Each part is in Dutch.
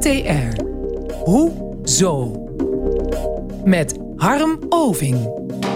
NTR. Hoe zo? Met Harm Oving.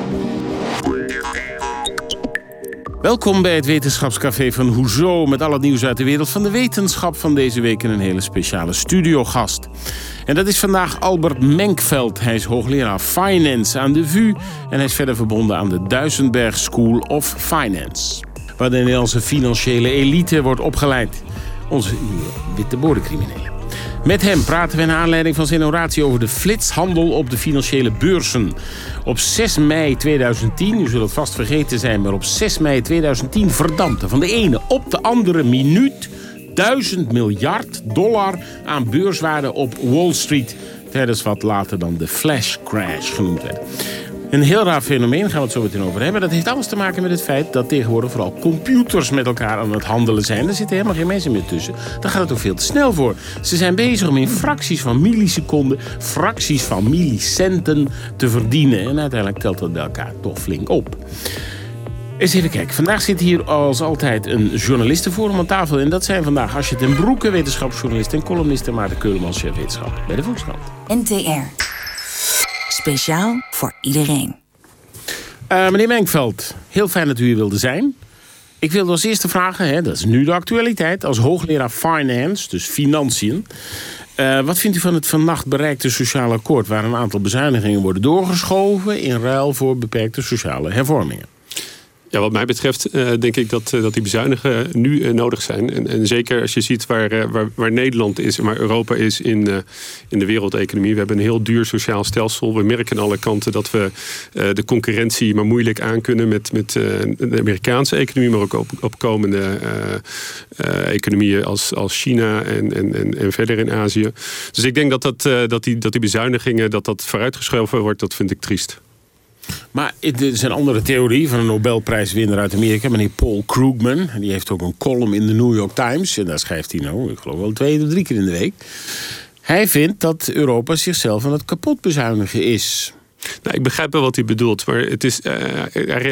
Welkom bij het Wetenschapscafé van Hoezo, met al het nieuws uit de wereld van de wetenschap van deze week en een hele speciale studiogast. En dat is vandaag Albert Menkveld. Hij is hoogleraar Finance aan de VU en hij is verder verbonden aan de Duisenberg School of Finance, waar de Nederlandse financiële elite wordt opgeleid. Onze witte boordencriminelen. Met hem praten we naar aanleiding van zijn oratie over de flitshandel op de financiële beurzen. Op 6 mei 2010, u zult het vast vergeten zijn, maar op 6 mei 2010 verdampte van de ene op de andere minuut $1000 miljard aan beurswaarde op Wall Street. Tijdens wat later dan de flash crash genoemd werd. Een heel raar fenomeen, gaan we het zo meteen over hebben. Dat heeft alles te maken met het feit dat tegenwoordig vooral computers met elkaar aan het handelen zijn. Er zitten helemaal geen mensen meer tussen. Daar gaat het ook veel te snel voor. Ze zijn bezig om in fracties van milliseconden, fracties van millicenten te verdienen. En uiteindelijk telt dat bij elkaar toch flink op. Eens even kijken. Vandaag zit hier als altijd een journalistenforum aan tafel. En dat zijn vandaag Asje ten Broeke, wetenschapsjournalist, en columnist, en Maarten Keulemans, chef wetenschap bij de Volkskrant. NTR. Speciaal voor iedereen. Meneer Menkveld, heel fijn dat u hier wilde zijn. Ik wilde als eerste vragen, dat is nu de actualiteit, als hoogleraar Finance, dus financiën. Wat vindt u van het vannacht bereikte sociaal akkoord, waar een aantal bezuinigingen worden doorgeschoven in ruil voor beperkte sociale hervormingen? Ja, wat mij betreft denk ik dat die bezuinigen nu nodig zijn. En zeker als je ziet waar Nederland is en waar Europa is in de wereldeconomie. We hebben een heel duur sociaal stelsel. We merken aan alle kanten dat we de concurrentie maar moeilijk aankunnen met de Amerikaanse economie, maar ook opkomende economieën als China en verder in Azië. Dus ik denk dat die bezuinigingen, dat vooruitgeschoven wordt, dat vind ik triest. Maar er is een andere theorie van een Nobelprijswinnaar uit Amerika, meneer Paul Krugman. Die heeft ook een column in de New York Times. En daar schrijft hij ik geloof wel 2 of 3 keer in de week. Hij vindt dat Europa zichzelf aan het kapot bezuinigen is. Nou, ik begrijp wel wat hij bedoelt, maar het is, hij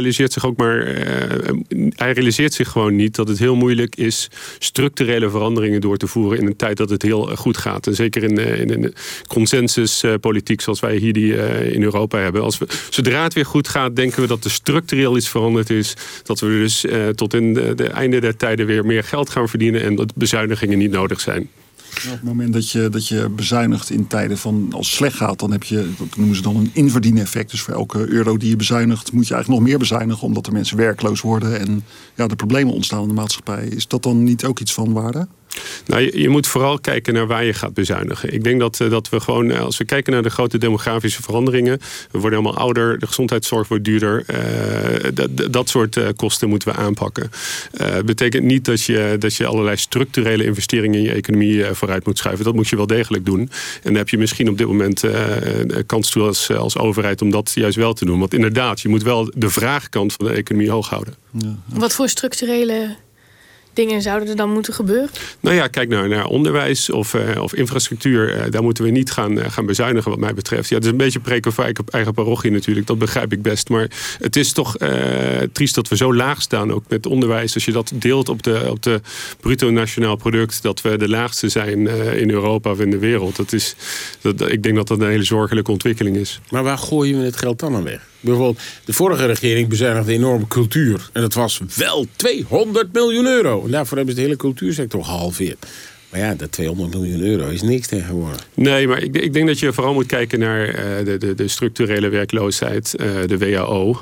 realiseert zich gewoon niet dat het heel moeilijk is structurele veranderingen door te voeren in een tijd dat het heel goed gaat. En zeker in een consensuspolitiek zoals wij hier die in Europa hebben. Zodra het weer goed gaat, denken we dat er structureel iets veranderd is. Dat we dus tot in de einde der tijden weer meer geld gaan verdienen en dat bezuinigingen niet nodig zijn. Op het moment dat je bezuinigt in tijden van als het slecht gaat, dan heb je, dat noemen ze dan een inverdieneffect. Dus voor elke euro die je bezuinigt, moet je eigenlijk nog meer bezuinigen, omdat er mensen werkloos worden en de problemen ontstaan in de maatschappij. Is dat dan niet ook iets van waarde? Nou, je moet vooral kijken naar waar je gaat bezuinigen. Ik denk dat we gewoon, als we kijken naar de grote demografische veranderingen, we worden allemaal ouder, de gezondheidszorg wordt duurder. Dat soort kosten moeten we aanpakken. Betekent niet dat je allerlei structurele investeringen in je economie vooruit moet schuiven. Dat moet je wel degelijk doen. En dan heb je misschien op dit moment kans toe als overheid om dat juist wel te doen. Want inderdaad, je moet wel de vraagkant van de economie hoog houden. Ja. Wat voor structurele dingen zouden er dan moeten gebeuren? Nou ja, kijk naar onderwijs of infrastructuur. Daar moeten we niet gaan bezuinigen wat mij betreft. Ja, het is een beetje preken voor eigen parochie natuurlijk. Dat begrijp ik best. Maar het is toch triest dat we zo laag staan. Ook met onderwijs. Als je dat deelt op de bruto nationaal product. Dat we de laagste zijn in Europa of in de wereld. Ik denk dat dat een hele zorgelijke ontwikkeling is. Maar waar gooien we het geld dan aan weg? Bijvoorbeeld, de vorige regering bezuinigde enorm cultuur. En dat was wel €200 miljoen. En daarvoor hebben ze de hele cultuursector gehalveerd. Maar ja, dat €200 miljoen is niks tegenwoordig. Nee, maar ik denk dat je vooral moet kijken naar de structurele werkloosheid, de WHO.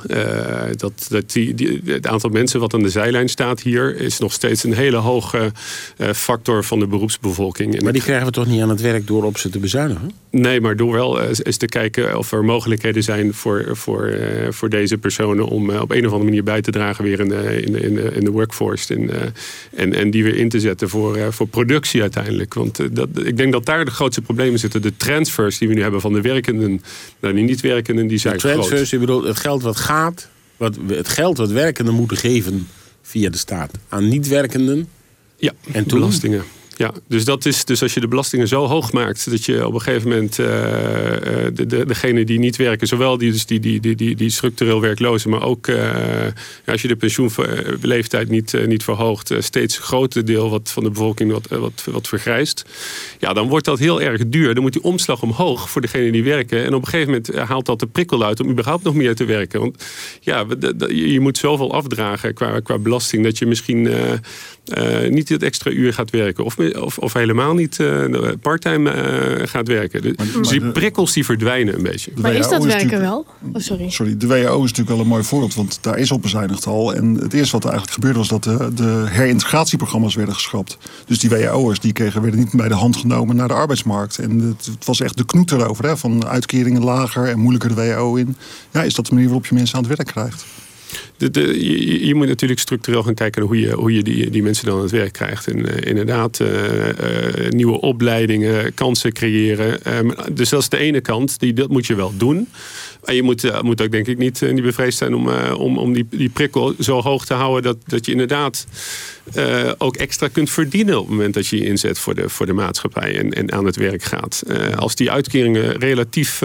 Het aantal mensen wat aan de zijlijn staat hier is nog steeds een hele hoge factor van de beroepsbevolking. Maar die krijgen we toch niet aan het werk door op ze te bezuinigen? Nee, maar door wel eens te kijken of er mogelijkheden zijn voor deze personen om op een of andere manier bij te dragen weer in de workforce. En die weer in te zetten voor productie uiteindelijk. Want ik denk dat daar de grootste problemen zitten. De transfers die we nu hebben van de werkenden naar de niet-werkenden, die zijn groot. Transfers, je bedoelt het geld het geld wat werkenden moeten geven via de staat aan niet-werkenden? Ja, en toen? belastingen. Ja, dus als je de belastingen zo hoog maakt dat je op een gegeven moment degenen die niet werken, zowel die structureel werklozen, maar ook als je de pensioenleeftijd niet verhoogt, steeds een groter deel van de bevolking wat vergrijst. Ja, dan wordt dat heel erg duur. Dan moet die omslag omhoog voor degenen die werken. En op een gegeven moment haalt dat de prikkel uit om überhaupt nog meer te werken. Want ja, je moet zoveel afdragen qua belasting dat je misschien niet het extra uur gaat werken. Of helemaal niet parttime gaat werken. Dus die prikkels die verdwijnen een beetje. Maar is dat werken wel? Oh, sorry, de WAO is natuurlijk wel een mooi voorbeeld. Want daar is op bezuinigd al. En het eerste wat er eigenlijk gebeurde was dat de herintegratieprogramma's werden geschrapt. Dus die WAO'ers werden niet bij de hand genomen naar de arbeidsmarkt. En het was echt de knoet erover. Hè, van uitkeringen lager en moeilijker de WAO in. Ja, is dat de manier waarop je mensen aan het werk krijgt? Je moet natuurlijk structureel gaan kijken hoe je die mensen dan aan het werk krijgt. En inderdaad, nieuwe opleidingen, kansen creëren. Dus dat is de ene kant, dat moet je wel doen. En je moet ook denk ik niet bevreesd zijn om die prikkel zo hoog te houden dat je inderdaad ook extra kunt verdienen op het moment dat je inzet voor de maatschappij en aan het werk gaat. Als die uitkeringen relatief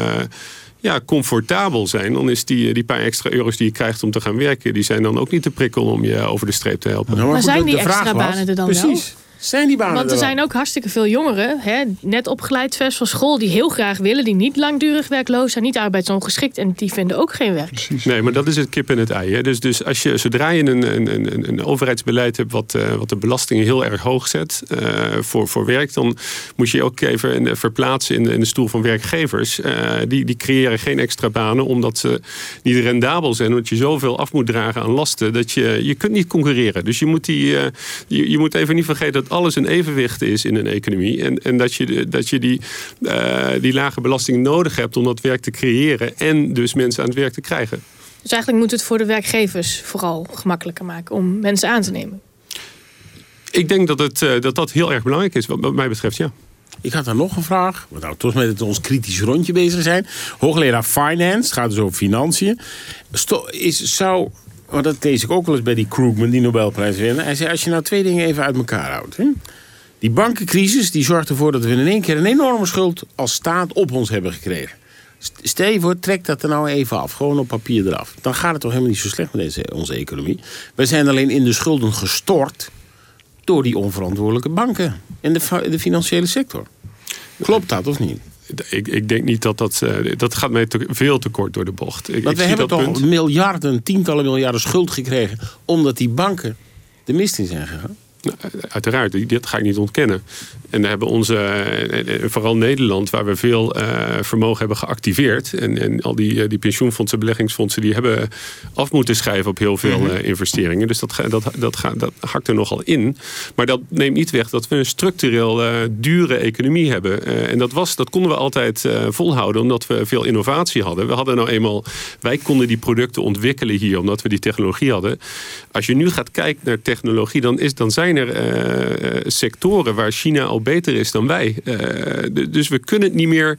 comfortabel zijn, dan is die paar extra euro's die je krijgt om te gaan werken, die zijn dan ook niet te prikkel om je over de streep te helpen. Maar zijn die extra banen er dan wel? Precies. Zijn die banen Want er zijn ook hartstikke veel jongeren, net opgeleid, vers van school, die heel graag willen, die niet langdurig werkloos zijn, niet arbeidsongeschikt en die vinden ook geen werk. Precies. Nee, maar dat is het kip en het ei. Hè. Dus zodra je een overheidsbeleid hebt wat de belastingen heel erg hoog zet voor werk, dan moet je ook even verplaatsen in de stoel van werkgevers. Die creëren geen extra banen omdat ze niet rendabel zijn, omdat je zoveel af moet dragen aan lasten dat je kunt niet concurreren. Dus je moet even niet vergeten dat alles een evenwicht is in een economie. En dat je die lage belasting nodig hebt om dat werk te creëren en dus mensen aan het werk te krijgen. Dus eigenlijk moet het voor de werkgevers vooral gemakkelijker maken om mensen aan te nemen. Ik denk dat heel erg belangrijk is, wat mij betreft, ja. Ik had daar nog een vraag. We nou toch met ons kritisch rondje bezig zijn. Hoogleraar Finance, het gaat dus over financiën. Maar dat lees ik ook wel eens bij die Krugman, die Nobelprijs winnen. Hij zei, als je nou twee dingen even uit elkaar houdt. Hè? Die bankencrisis die zorgt ervoor dat we in één keer een enorme schuld als staat op ons hebben gekregen. Stel je voor, trek dat er nou even af. Gewoon op papier eraf. Dan gaat het toch helemaal niet zo slecht met onze economie. Wij zijn alleen in de schulden gestort door die onverantwoordelijke banken en de financiële sector. Klopt dat of niet? Ik denk niet dat gaat mij veel te kort door de bocht. Want we hebben toch miljarden, tientallen miljarden schuld gekregen omdat die banken de mist in zijn gegaan? Nou, uiteraard, dat ga ik niet ontkennen. En we hebben vooral Nederland, waar we veel vermogen hebben geactiveerd. En al die pensioenfondsen, beleggingsfondsen, die hebben af moeten schrijven op heel veel investeringen. Dus dat hakt er nogal in. Maar dat neemt niet weg dat we een structureel dure economie hebben. En dat konden we altijd volhouden, omdat we veel innovatie hadden. Wij konden die producten ontwikkelen hier, omdat we die technologie hadden. Als je nu gaat kijken naar technologie, dan zijn er sectoren waar China al beter is dan wij. Dus we kunnen het niet meer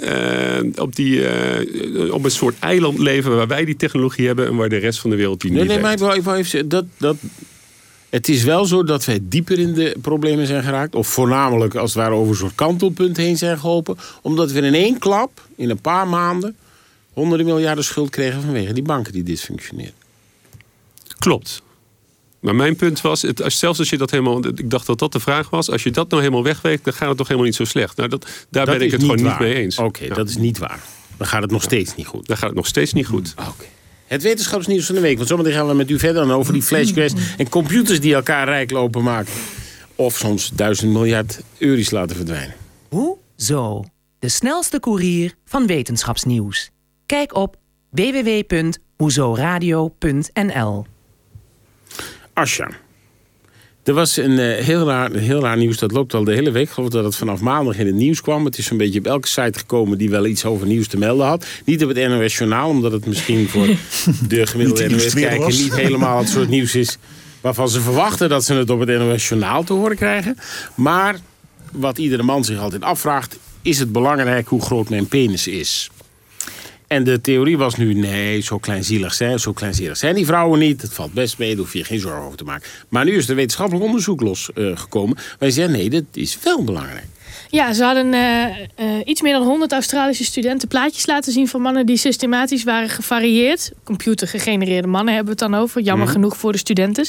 op een soort eiland leven waar wij die technologie hebben en waar de rest van de wereld die niet heeft. Nee, maar ik wou even zeggen, het is wel zo dat wij dieper in de problemen zijn geraakt. Of voornamelijk als het ware over een soort kantelpunt heen zijn geholpen. Omdat we in één klap, in een paar maanden, honderden miljarden schuld kregen vanwege die banken die dysfunctioneren. Klopt. Maar mijn punt was, zelfs als je dat helemaal, ik dacht dat de vraag was, als je dat nou helemaal wegweekt, dan gaat het toch helemaal niet zo slecht. Nou, daar ben ik het gewoon niet mee eens. Oké, dat is niet waar. Dan gaat het nog steeds niet goed. Dan gaat het nog steeds niet goed. Oké. Het wetenschapsnieuws van de week. Want zometeen gaan we met u verder over die flashcrash en computers die elkaar rijk lopen maken. Of soms 1000 miljard euro's laten verdwijnen. Hoezo? De snelste koerier van wetenschapsnieuws. Kijk op www.hoezoradio.nl. Asja. Er was een heel raar nieuws. Dat loopt al de hele week. Ik geloof dat het vanaf maandag in het nieuws kwam. Het is een beetje op elke site gekomen die wel iets over nieuws te melden had. Niet op het NOS Journaal, omdat het misschien voor de gemiddelde NOS-kijker niet helemaal het soort nieuws is waarvan ze verwachten dat ze het op het NOS Journaal te horen krijgen. Maar wat iedere man zich altijd afvraagt, is het belangrijk hoe groot mijn penis is? En de theorie was nu, nee, zo kleinzielig zijn die vrouwen niet. Het valt best mee, daar hoef je geen zorgen over te maken. Maar nu is er wetenschappelijk onderzoek losgekomen. Wij zeggen, nee, dat is wel belangrijk. Ja, ze hadden iets meer dan 100 Australische studenten plaatjes laten zien van mannen die systematisch waren gevarieerd. Computergegenereerde mannen hebben we het dan over. Jammer genoeg voor de studenten.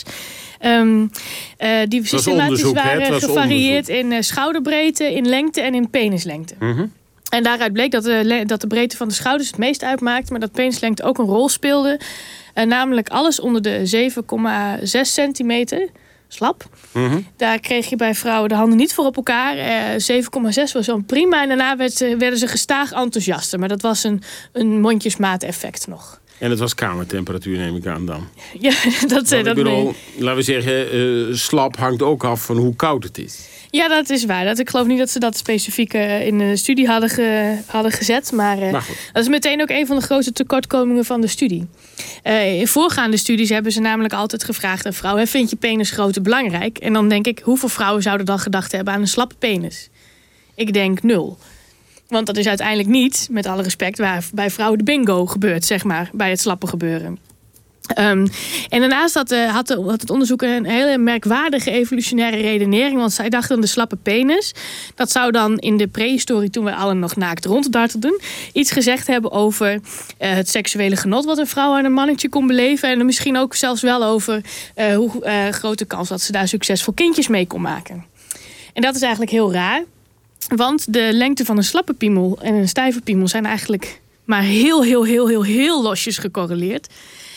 Die systematisch waren gevarieerd in schouderbreedte, in lengte en in penislengte. En daaruit bleek dat de breedte van de schouders het meest uitmaakte, maar dat penislengte ook een rol speelde. Namelijk alles onder de 7,6 centimeter. Slap. Daar kreeg je bij vrouwen de handen niet voor op elkaar. 7,6 was zo'n prima. En daarna werden ze gestaag enthousiaster. Maar dat was een mondjesmaat effect nog. En het was kamertemperatuur, neem ik aan dan. Ja, dat bedoel, laten we zeggen, slap hangt ook af van hoe koud het is. Ja, dat is waar. Ik geloof niet dat ze dat specifiek in de studie hadden gezet. Maar dat is meteen ook een van de grootste tekortkomingen van de studie. In voorgaande studies hebben ze namelijk altijd gevraagd aan vrouwen: vind je penisgrootte belangrijk? En dan denk ik, hoeveel vrouwen zouden dan gedacht hebben aan een slappe penis? Ik denk 0. Want dat is uiteindelijk niet, met alle respect, waar bij vrouwen de bingo gebeurt, zeg maar, bij het slappe gebeuren. En daarnaast had het onderzoek een hele merkwaardige evolutionaire redenering. Want zij dachten de slappe penis, dat zou dan in de prehistorie, toen we allen nog naakt ronddartelden, iets gezegd hebben over het seksuele genot wat een vrouw aan een mannetje kon beleven. En misschien ook zelfs wel over hoe grote kans dat ze daar succesvol kindjes mee kon maken. En dat is eigenlijk heel raar. Want de lengte van een slappe piemel en een stijve piemel zijn eigenlijk maar heel losjes gecorreleerd.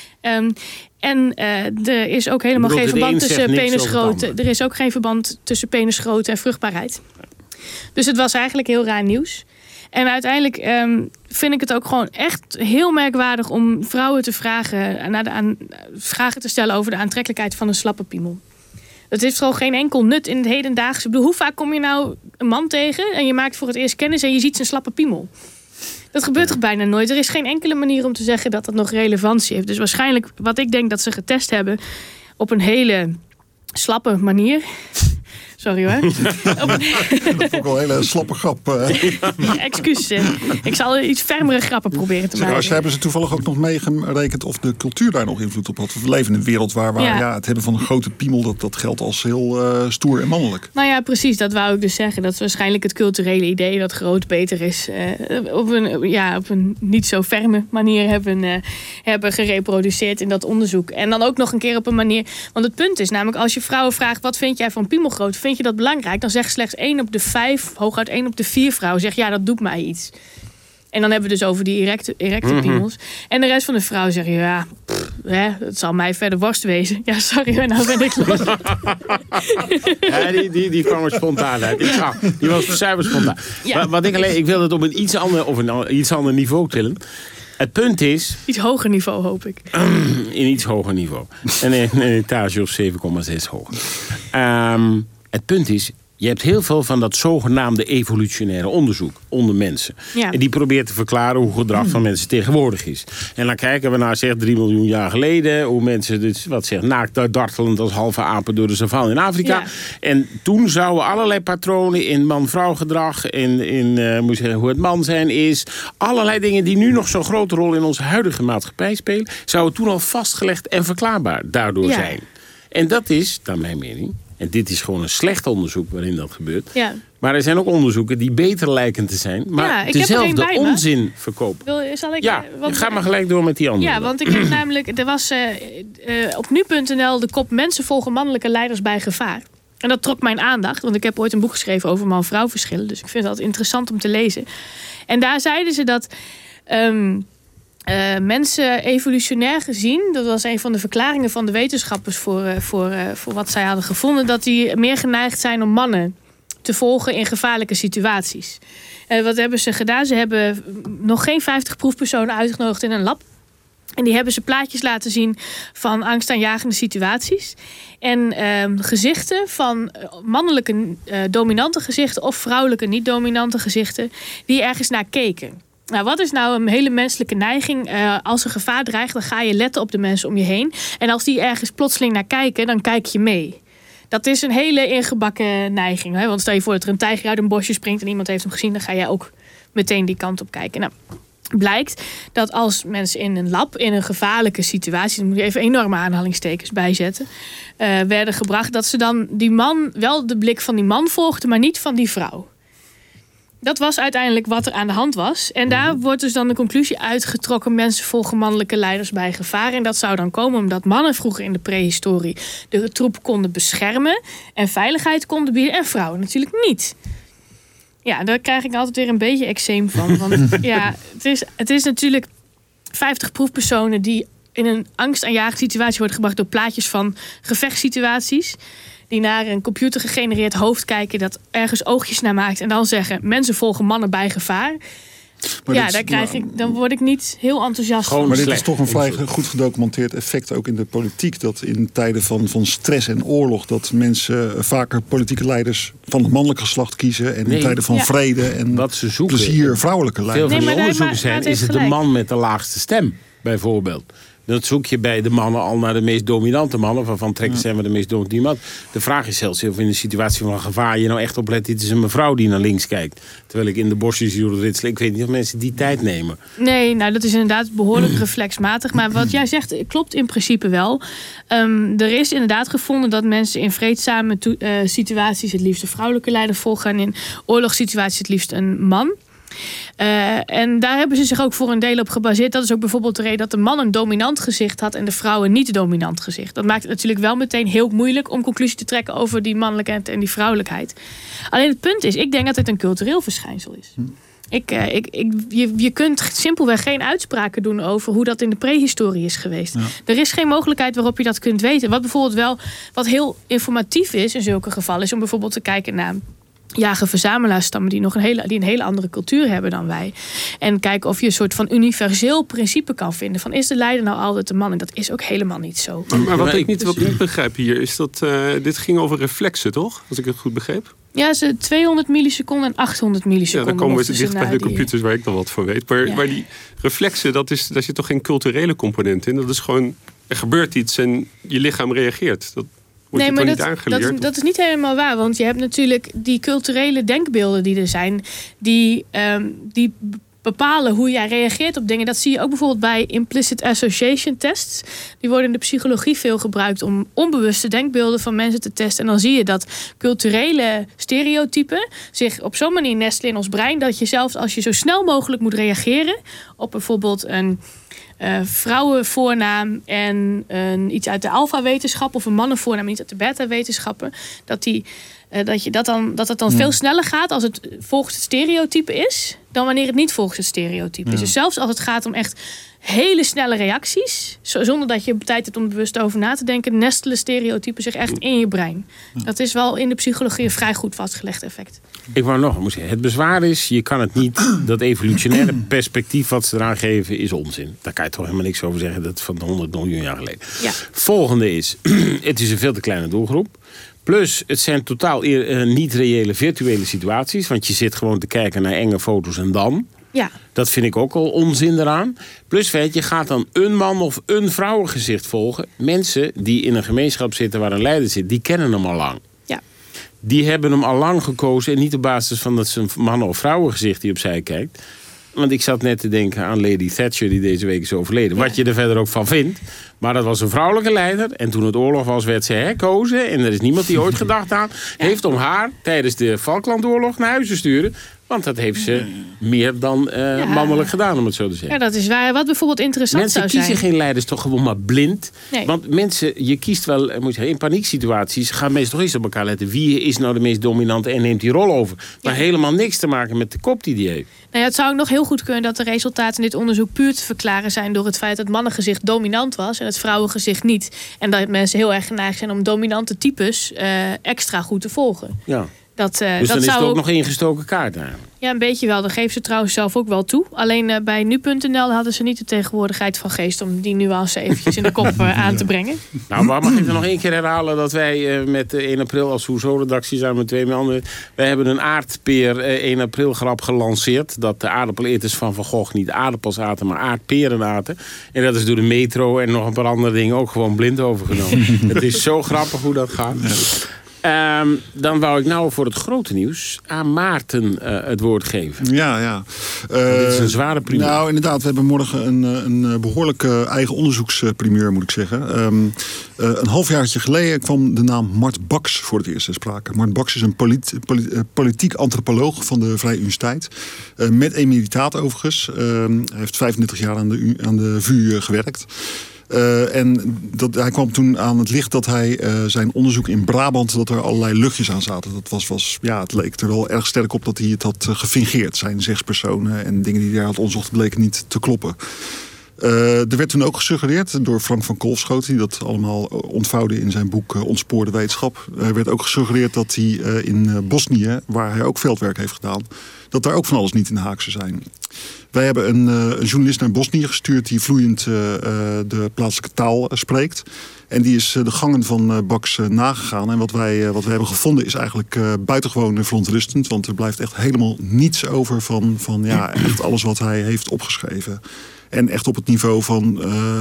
Er is ook helemaal geen verband tussen penisgrootte. Er is ook geen verband tussen penisgrootte en vruchtbaarheid. Dus het was eigenlijk heel raar nieuws. En uiteindelijk vind ik het ook gewoon echt heel merkwaardig om vrouwen te vragen te stellen over de aantrekkelijkheid van een slappe piemel. Dat heeft gewoon geen enkel nut in het hedendaagse. Ik bedoel, hoe vaak kom je nou een man tegen en je maakt voor het eerst kennis en je ziet zijn slappe piemel? Dat gebeurt toch bijna nooit. Er is geen enkele manier om te zeggen dat dat nog relevantie heeft. Dus waarschijnlijk, wat ik denk dat ze getest hebben op een hele slappe manier. Sorry hoor. Dat vond ik wel een hele slappe grap. Excuses. Ik zal iets fermere grappen proberen te maken. Hebben ze toevallig ook nog meegerekend of de cultuur daar nog invloed op had? We leven in een wereld waar het hebben van een grote piemel, dat geldt als heel stoer en mannelijk. Nou ja, precies. Dat wou ik dus zeggen. Dat is waarschijnlijk het culturele idee dat groot beter is. Op een niet zo ferme manier hebben gereproduceerd in dat onderzoek. En dan ook nog een keer op een manier. Want het punt is namelijk, als je vrouwen vraagt, wat vind jij van piemelgrootte? Vind je dat belangrijk? Dan zegt slechts 1 op de 5, hooguit 1 op de 4 vrouwen zegt, ja, dat doet mij iets. En dan hebben we dus over die erecte piemels. En de rest van de vrouwen zeggen, ja, het zal mij verder worst wezen. Ja, sorry, nou ben ik los. Ja, die kwam er spontaan uit. Die was zuiver spontaan. Ja. Ik wil het op een iets ander niveau tillen. Het punt is... Iets hoger niveau, hoop ik. In iets hoger niveau. En een etage of 7,6 hoger. Het punt is, je hebt heel veel van dat zogenaamde evolutionaire onderzoek onder mensen. Ja. En die probeert te verklaren hoe gedrag van mensen tegenwoordig is. En dan kijken we naar 3 miljoen jaar geleden. Hoe mensen, naakt dartelend als halve apen door de savanne in Afrika. Ja. En toen zouden allerlei patronen in man-vrouw gedrag. In hoe het man zijn is. Allerlei dingen die nu nog zo'n grote rol in onze huidige maatschappij spelen. Zouden toen al vastgelegd en verklaarbaar daardoor zijn. En dat is, naar mijn mening... En dit is gewoon een slecht onderzoek waarin dat gebeurt. Ja. Maar er zijn ook onderzoeken die beter lijken te zijn. Maar dezelfde onzin verkopen. Ga maar gelijk door met die andere. Ja, want ik heb namelijk... Er was op nu.nl de kop mensen volgen mannelijke leiders bij gevaar. En dat trok mijn aandacht. Want ik heb ooit een boek geschreven over man-vrouw verschillen. Dus ik vind dat interessant om te lezen. En daar zeiden ze dat... mensen evolutionair gezien, dat was een van de verklaringen van de wetenschappers voor wat zij hadden gevonden, dat die meer geneigd zijn om mannen te volgen in gevaarlijke situaties. Wat hebben ze gedaan? Ze hebben nog geen 50 proefpersonen uitgenodigd in een lab. En die hebben ze plaatjes laten zien van angstaanjagende situaties. En gezichten van mannelijke dominante gezichten of vrouwelijke niet-dominante gezichten die ergens naar keken. Nou, wat is nou een hele menselijke neiging? Als er gevaar dreigt, dan ga je letten op de mensen om je heen. En als die ergens plotseling naar kijken, dan kijk je mee. Dat is een hele ingebakken neiging. Hè? Want stel je voor dat er een tijger uit een bosje springt en iemand heeft hem gezien, dan ga jij ook meteen die kant op kijken. Nou, blijkt dat als mensen in een lab in een gevaarlijke situatie, dan moet je even enorme aanhalingstekens bijzetten, werden gebracht, dat ze dan die man wel de blik van die man volgden, maar niet van die vrouw. Dat was uiteindelijk wat er aan de hand was. En daar wordt dus dan de conclusie uitgetrokken: mensen volgen mannelijke leiders bij gevaar. En dat zou dan komen omdat mannen vroeger in de prehistorie de troep konden beschermen en veiligheid konden bieden en vrouwen natuurlijk niet. Ja, daar krijg ik altijd weer een beetje eczeem van. Want ja, het is natuurlijk 50 proefpersonen die in een angstaanjagende situatie worden gebracht door plaatjes van gevechtssituaties. Die naar een computergegenereerd hoofd kijken dat ergens oogjes naar maakt. En dan zeggen, mensen volgen mannen bij gevaar. Maar dan word ik niet heel enthousiast van. Maar dit is toch een vrij goed gedocumenteerd effect ook in de politiek. Dat in tijden van stress en oorlog dat mensen vaker politieke leiders van het mannelijk geslacht kiezen. En in tijden van vrede en wat ze zoeken, plezier vrouwelijke leiders. Veel van de onderzoeken zijn, is het de man met de laagste stem bijvoorbeeld. Dat zoek je bij de mannen al naar de meest dominante mannen. Waarvan trekken zijn we de meest dominante man. De vraag is zelfs of in een situatie van gevaar je nou echt oplet. Dit is een mevrouw die naar links kijkt. Terwijl ik in de bosjes zie ritselen. Ik weet niet of mensen die tijd nemen. Nee, nou dat is inderdaad behoorlijk reflexmatig. Maar wat jij zegt klopt in principe wel. Er is inderdaad gevonden dat mensen in vreedzame situaties het liefst een vrouwelijke leider volgen. En in oorlogssituaties het liefst een man. En daar hebben ze zich ook voor een deel op gebaseerd. Dat is ook bijvoorbeeld de reden dat de man een dominant gezicht had en de vrouw een niet dominant gezicht. Dat maakt het natuurlijk wel meteen heel moeilijk om conclusie te trekken over die mannelijkheid en die vrouwelijkheid. Alleen het punt is, ik denk dat het een cultureel verschijnsel is. Je kunt simpelweg geen uitspraken doen over hoe dat in de prehistorie is geweest. Ja. Er is geen mogelijkheid waarop je dat kunt weten. Wat bijvoorbeeld wel wat heel informatief is in zulke gevallen is om bijvoorbeeld te kijken naar jager-verzamelaarsstammen die een hele andere cultuur hebben dan wij. En kijken of je een soort van universeel principe kan vinden. Van is de leider nou altijd de man? En dat is ook helemaal niet zo. Maar wat ik niet begrijp hier is dat dit ging over reflexen, toch? Als ik het goed begreep. Ja, 200 milliseconden en 800 milliseconden. Ja, dan komen we dicht bij de computers waar ik dan wat voor weet. Maar die reflexen, daar zit toch geen culturele component in? Dat is gewoon, er gebeurt iets en je lichaam reageert. Nee, maar dat is niet helemaal waar. Want je hebt natuurlijk die culturele denkbeelden die er zijn. Die bepalen hoe jij reageert op dingen. Dat zie je ook bijvoorbeeld bij implicit association tests. Die worden in de psychologie veel gebruikt om onbewuste denkbeelden van mensen te testen. En dan zie je dat culturele stereotypen zich op zo'n manier nestelen in ons brein dat je zelfs als je zo snel mogelijk moet reageren op bijvoorbeeld een vrouwenvoornaam en iets uit de alfa-wetenschap of een mannenvoornaam en iets uit de beta-wetenschappen, dat het dan veel sneller gaat als het volgens het stereotype is dan wanneer het niet volgens het stereotype is. Dus zelfs als het gaat om echt hele snelle reacties, zonder dat je tijd hebt om bewust over na te denken, nestelen stereotypen zich echt in je brein. Dat is wel in de psychologie een vrij goed vastgelegd effect. Ik wou nog zeggen, het bezwaar is, je kan het niet, dat evolutionaire perspectief wat ze eraan geven is onzin. Daar kan je toch helemaal niks over zeggen, dat is van 100 miljoen jaar geleden. Ja. Volgende is, het is een veel te kleine doelgroep. Plus, het zijn totaal niet reële virtuele situaties, want je zit gewoon te kijken naar enge foto's en dan. Ja. Dat vind ik ook al onzin eraan. Plus, je gaat dan een man of een vrouwengezicht volgen. Mensen die in een gemeenschap zitten waar een leider zit, die kennen hem al lang. Ja. Die hebben hem al lang gekozen en niet op basis van dat ze een man- of vrouwengezicht die opzij kijkt. Want ik zat net te denken aan Lady Thatcher die deze week is overleden. Ja. Wat je er verder ook van vindt. Maar dat was een vrouwelijke leider. En toen het oorlog was, werd ze herkozen. En er is niemand die ooit gedacht aan heeft om haar tijdens de Falklandoorlog naar huis te sturen. Want dat heeft ze meer dan mannelijk gedaan, om het zo te zeggen. Ja, dat is waar. Wat bijvoorbeeld interessant mensen zou zijn. Mensen kiezen geen leiders toch gewoon maar blind. Nee. Want mensen, je kiest wel, in panieksituaties gaan mensen toch eens op elkaar letten. Wie is nou de meest dominante en neemt die rol over? Maar helemaal niks te maken met de kop die heeft. Nou ja, het zou ook nog heel goed kunnen dat de resultaten in dit onderzoek puur te verklaren zijn door het feit dat het mannengezicht dominant was en het vrouwengezicht niet. En dat mensen heel erg geneigd zijn om dominante types extra goed te volgen. Ja. Dus dan is het ook nog ingestoken kaart eigenlijk. Ja, een beetje wel. Dat geven ze trouwens zelf ook wel toe. Alleen bij nu.nl hadden ze niet de tegenwoordigheid van geest om die nuance eventjes in de kop aan te brengen. Nou, maar mag ik er nog één keer herhalen dat wij met 1 april als Hoezo-redactie samen met 2 mannen, wij hebben een aardpeer 1 april grap gelanceerd. Dat de aardappeleters van Van Gogh niet aardappels aten, maar aardperen aten. En dat is door de metro en nog een paar andere dingen ook gewoon blind overgenomen. Het is zo grappig hoe dat gaat. Dan wou ik nou voor het grote nieuws aan Maarten het woord geven. Ja. Dit is een zware primeur. Nou, inderdaad. We hebben morgen een behoorlijke eigen onderzoeksprimeur, moet ik zeggen. Een halfjaartje geleden kwam de naam Mart Baks voor het eerst ter sprake. Mart Baks is een politiek antropoloog van de Vrije Universiteit. Met emeritaat overigens. Hij heeft 35 jaar aan de VU gewerkt. Hij kwam toen aan het licht dat hij zijn onderzoek in Brabant, dat er allerlei luchtjes aan zaten. Het leek er wel erg sterk op dat hij het had gefingeerd. Zijn zegspersonen en dingen die hij had onderzocht bleken niet te kloppen. Er werd toen ook gesuggereerd door Frank van Kolfschoten, die dat allemaal ontvouwde in zijn boek Ontspoorde Wetenschap. Er werd ook gesuggereerd dat hij in Bosnië, waar hij ook veldwerk heeft gedaan, dat daar ook van alles niet in de haak zou zijn. Wij hebben een journalist naar Bosnië gestuurd die vloeiend de plaatselijke taal spreekt. En die is de gangen van Baks nagegaan. En wat wij hebben gevonden is eigenlijk buitengewoon verontrustend. Want er blijft echt helemaal niets over van echt alles wat hij heeft opgeschreven. En echt op het niveau van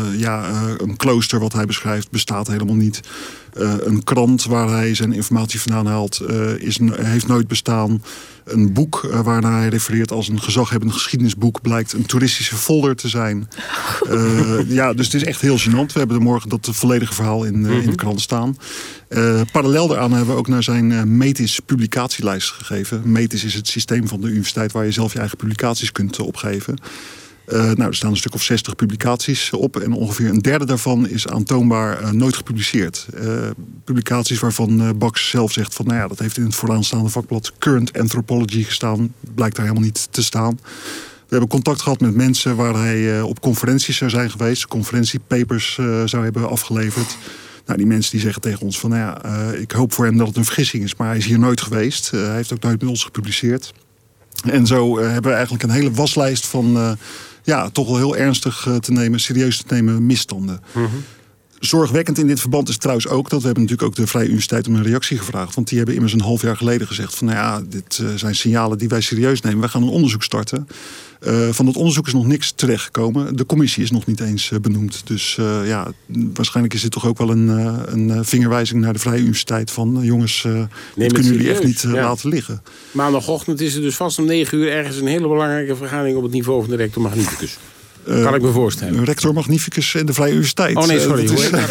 een klooster wat hij beschrijft bestaat helemaal niet. Een krant waar hij zijn informatie vandaan haalt heeft nooit bestaan. Een boek waarnaar hij refereert als een gezaghebbend geschiedenisboek blijkt een toeristische folder te zijn. Dus het is echt heel gênant. We hebben er morgen dat volledige verhaal in de krant staan. Parallel daaraan hebben we ook naar zijn Metis publicatielijst gegeven. Metis is het systeem van de universiteit waar je zelf je eigen publicaties kunt opgeven. Er staan een stuk of 60 publicaties op. En ongeveer een derde daarvan is aantoonbaar nooit gepubliceerd. Publicaties waarvan Baks zelf zegt van dat heeft in het vooraanstaande vakblad Current Anthropology gestaan. Blijkt daar helemaal niet te staan. We hebben contact gehad met mensen waar hij op conferenties zou zijn geweest. Conferentiepapers zou hebben afgeleverd. Die mensen die zeggen tegen ons van ik hoop voor hem dat het een vergissing is. Maar hij is hier nooit geweest. Hij heeft ook nooit met ons gepubliceerd. En zo hebben we eigenlijk een hele waslijst van toch wel heel ernstig serieus te nemen misstanden. Zorgwekkend in dit verband is trouwens ook dat we hebben natuurlijk ook de Vrije Universiteit om een reactie gevraagd. Want die hebben immers een half jaar geleden gezegd van dit zijn signalen die wij serieus nemen. Wij gaan een onderzoek starten. Van dat onderzoek is nog niks terechtgekomen. De commissie is nog niet eens benoemd. Dus waarschijnlijk is dit toch ook wel een vingerwijzing naar de Vrije Universiteit van jongens, dit kunnen jullie echt niet laten liggen. Maandagochtend is er dus vast om 9 uur ergens een hele belangrijke vergadering op het niveau van de rector magnificus. Kan ik me voorstellen. Rector magnificus en de Vrije Universiteit. Oh nee, sorry.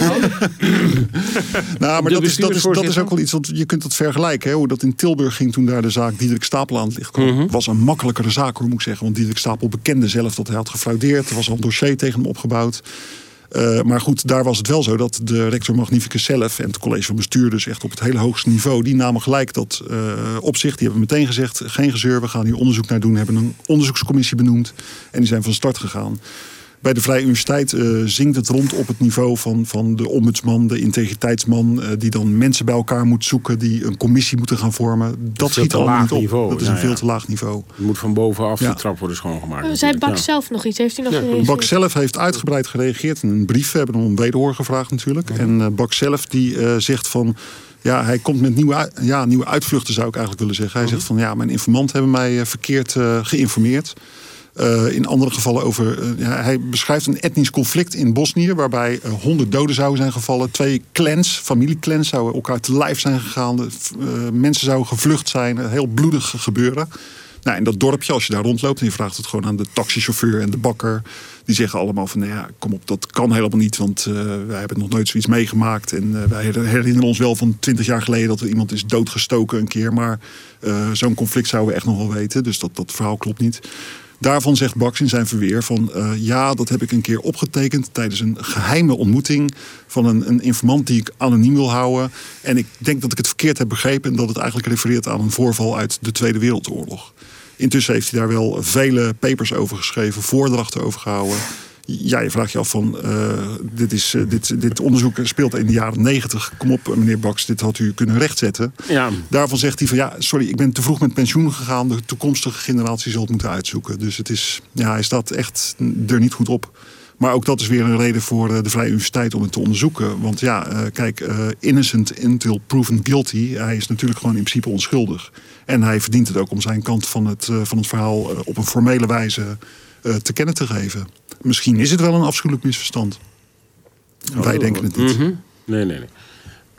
Maar dat is ook wel iets, want je kunt dat vergelijken. Hoe dat in Tilburg ging toen daar de zaak Diederik Stapel aan het licht kwam. Was een makkelijkere zaak, moet ik zeggen. Want Diederik Stapel bekende zelf dat hij had gefraudeerd. Er was al een dossier tegen hem opgebouwd. Maar goed, daar was het wel zo dat de rector magnificus zelf en het college van bestuur dus echt op het hele hoogste niveau, die namen gelijk dat op zich. Die hebben meteen gezegd, geen gezeur, we gaan hier onderzoek naar doen. Hebben een onderzoekscommissie benoemd en die zijn van start gegaan. Bij de Vrije Universiteit zinkt het rond op het niveau van de ombudsman, de integriteitsman, die dan mensen bij elkaar moet zoeken, die een commissie moeten gaan vormen. Dat schiet allemaal niet op. Niveau. Dat is een veel te laag niveau. Het moet van bovenaf de trap worden schoongemaakt. Zei Baks zelf nog iets? Heeft hij nog gereageerd? Baks zelf heeft uitgebreid gereageerd in een brief. We hebben hem om wederhoor gevraagd natuurlijk. En Baks zelf die zegt van, hij komt met nieuwe uitvluchten, zou ik eigenlijk willen zeggen. Hij zegt van, mijn informanten hebben mij verkeerd geïnformeerd. In andere gevallen hij beschrijft een etnisch conflict in Bosnië, waarbij 100 doden zouden zijn gevallen. 2 clans, familieclans, zouden elkaar te lijf zijn gegaan. Mensen zouden gevlucht zijn. Een heel bloedig gebeuren. In dat dorpje, als je daar rondloopt en je vraagt het gewoon aan de taxichauffeur en de bakker, die zeggen allemaal van, kom op, dat kan helemaal niet, want wij hebben nog nooit zoiets meegemaakt. En wij herinneren ons wel van 20 jaar geleden dat er iemand is doodgestoken een keer, maar zo'n conflict zouden we echt nog wel weten. Dus dat verhaal klopt niet. Daarvan zegt Baks in zijn verweer van, dat heb ik een keer opgetekend tijdens een geheime ontmoeting van een informant die ik anoniem wil houden. En ik denk dat ik het verkeerd heb begrepen en dat het eigenlijk refereert aan een voorval uit de Tweede Wereldoorlog. Intussen heeft hij daar wel vele papers over geschreven, voordrachten over gehouden. Ja, je vraagt je af van, dit onderzoek speelt in de jaren 90. Kom op, meneer Baks, dit had u kunnen rechtzetten. Ja. Daarvan zegt hij van, sorry, ik ben te vroeg met pensioen gegaan. De toekomstige generatie zal het moeten uitzoeken. Dus het is, hij staat echt er niet goed op. Maar ook dat is weer een reden voor de Vrije Universiteit om het te onderzoeken. Want innocent until proven guilty. Hij is natuurlijk gewoon in principe onschuldig. En hij verdient het ook om zijn kant van het verhaal op een formele wijze te kennen te geven. Misschien is het wel een afschuwelijk misverstand. Wij denken het niet. Nee.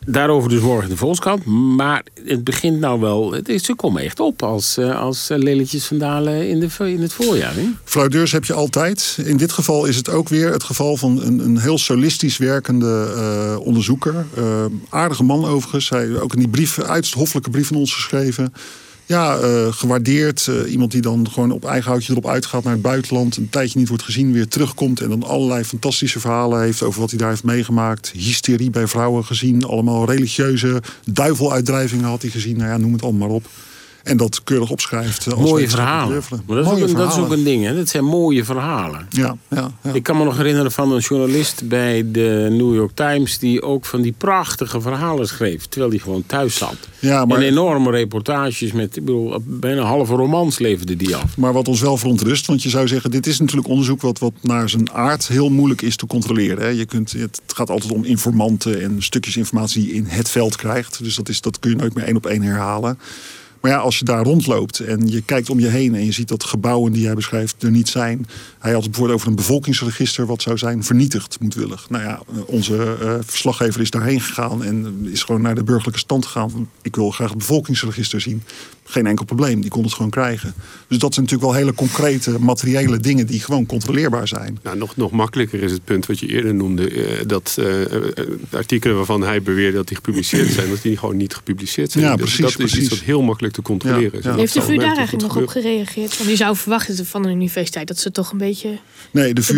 Daarover dus morgen de Volkskrant. Maar het begint nou wel... Ze komen echt op als lelietjes van Dalen in het voorjaar. Hè? Fraudeurs heb je altijd. In dit geval is het ook weer het geval van een heel solistisch werkende onderzoeker. Aardige man overigens. Hij ook in die brief, uiterst hoffelijke brief van ons geschreven. Ja, gewaardeerd. Iemand die dan gewoon op eigen houtje erop uitgaat naar het buitenland. Een tijdje niet wordt gezien, weer terugkomt. En dan allerlei fantastische verhalen heeft over wat hij daar heeft meegemaakt. Hysterie bij vrouwen gezien. Allemaal religieuze duiveluitdrijvingen had hij gezien. Nou ja, noem het allemaal maar op. En dat keurig opschrijft. Mooie verhalen. Maar dat is ook een ding, hè? Dat zijn mooie verhalen. Ja. Ik kan me nog herinneren van een journalist bij de New York Times... die ook van die prachtige verhalen schreef... terwijl hij gewoon thuis zat. Ja, maar... En enorme reportages met... bijna halve romans leverde die af. Maar wat ons wel verontrust, want je zou zeggen... dit is natuurlijk onderzoek wat naar zijn aard heel moeilijk is te controleren. Hè? Het gaat altijd om informanten en stukjes informatie die je in het veld krijgt. Dus dat kun je nooit meer 1 op 1 herhalen. Maar ja, als je daar rondloopt en je kijkt om je heen... en je ziet dat gebouwen die hij beschrijft er niet zijn. Hij had het bijvoorbeeld over een bevolkingsregister... wat zou zijn vernietigd moedwillig. Nou ja, onze verslaggever is daarheen gegaan... en is gewoon naar de burgerlijke stand gegaan. Ik wil graag het bevolkingsregister zien. Geen enkel probleem, die kon het gewoon krijgen. Dus dat zijn natuurlijk wel hele concrete, materiële dingen... die gewoon controleerbaar zijn. Nou, nog makkelijker is het punt wat je eerder noemde... dat artikelen waarvan hij beweerde dat die gepubliceerd zijn... dat die gewoon niet gepubliceerd zijn. Ja, precies. Dat is iets wat heel makkelijk te controleren. Ja. Heeft de VU daar eigenlijk nog op gereageerd? Want je zou verwachten van een universiteit dat ze toch een beetje... Nee, de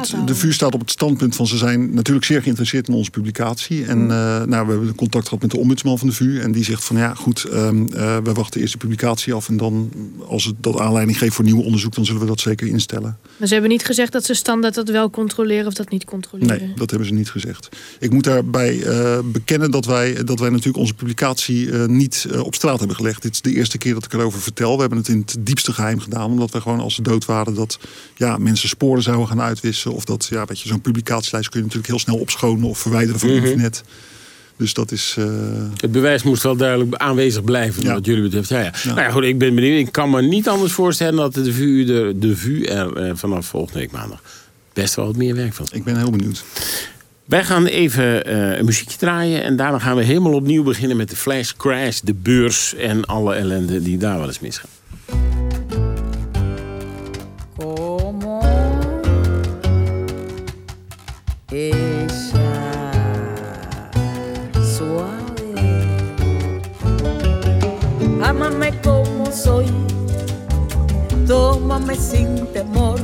VU staat op het standpunt van... ze zijn natuurlijk zeer geïnteresseerd in onze publicatie. En we hebben contact gehad met de ombudsman van de VU... en die zegt van ja, goed, we wachten eerst de publicatie af... en dan, als het dat aanleiding geeft voor nieuw onderzoek... dan zullen we dat zeker instellen. Maar ze hebben niet gezegd dat ze standaard dat wel controleren... of dat niet controleren? Nee, dat hebben ze niet gezegd. Ik moet daarbij bekennen dat wij natuurlijk onze publicatie... niet op straat hebben gelegd. Dit is de eerste keer dat ik erover vertel. We hebben het in het diepste geheim gedaan... omdat we gewoon als ze dood waren... dat mensen sporen zouden gaan uitwissen... of dat, weet je, zo'n publicatielijst kun je natuurlijk heel snel opschonen... of verwijderen van internet... Dus dat is... Het bewijs moest wel duidelijk aanwezig blijven, wat jullie betreft. Ja. Nou ja, goed, ik ben benieuwd. Ik kan me niet anders voorstellen dat de VU er vanaf volgende week maandag best wel wat meer werk van. Ik ben heel benieuwd. Wij gaan even een muziekje draaien en daarna gaan we helemaal opnieuw beginnen met de flash crash, de beurs en alle ellende die daar wel eens misgaan. Como Ámame como soy, tómame sin temor,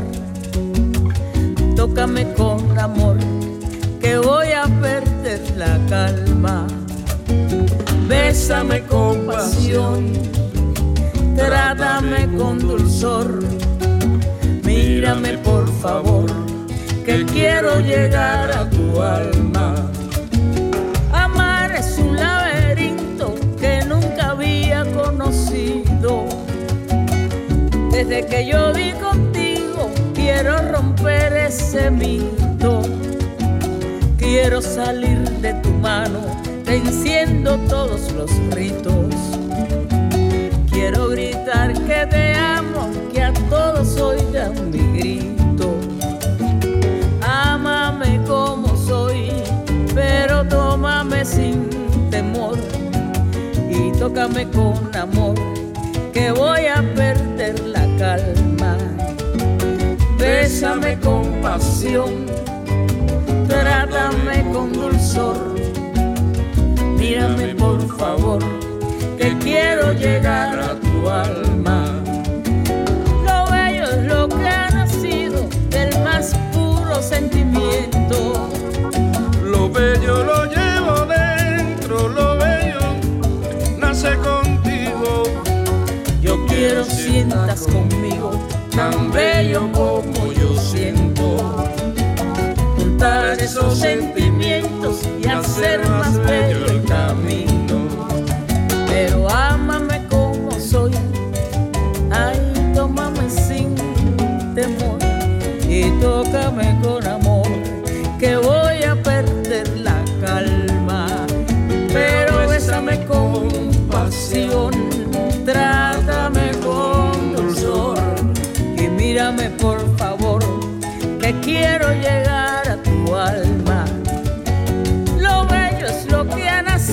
tócame con amor, que voy a perder la calma. Bésame con pasión, trátame con dulzor, mírame por favor, que quiero llegar a tu alma. Amar es un laberinto que nunca había conocido. Desde que yo vi contigo, quiero romper ese mito. Quiero salir de tu mano, venciendo todos los ritos. Quiero gritar que te amo, que a todos oigan mi grito. Ámame como soy, pero tómame sin temor. Y tócame con amor, que voy a perder la calma. Bésame con pasión, trátame con dulzor. Mírame por favor, que quiero llegar a tu alma. Lo bello es lo que ha nacido del más puro sentimiento. Lo bello lo llevo dentro, lo bello nace contigo. Yo quiero sientas conmigo, tan bello como yo siento. Juntar esos sentimientos y hacer más bello el camino. Pero ámame como soy, ay, tómame sin temor. Y tócame con amor, que voy a perder la calma. Pero bésame con pasión, trátame con dulzor. Y mírame por favor, que quiero llegar a tu alma. Lo bello es lo que ha nacido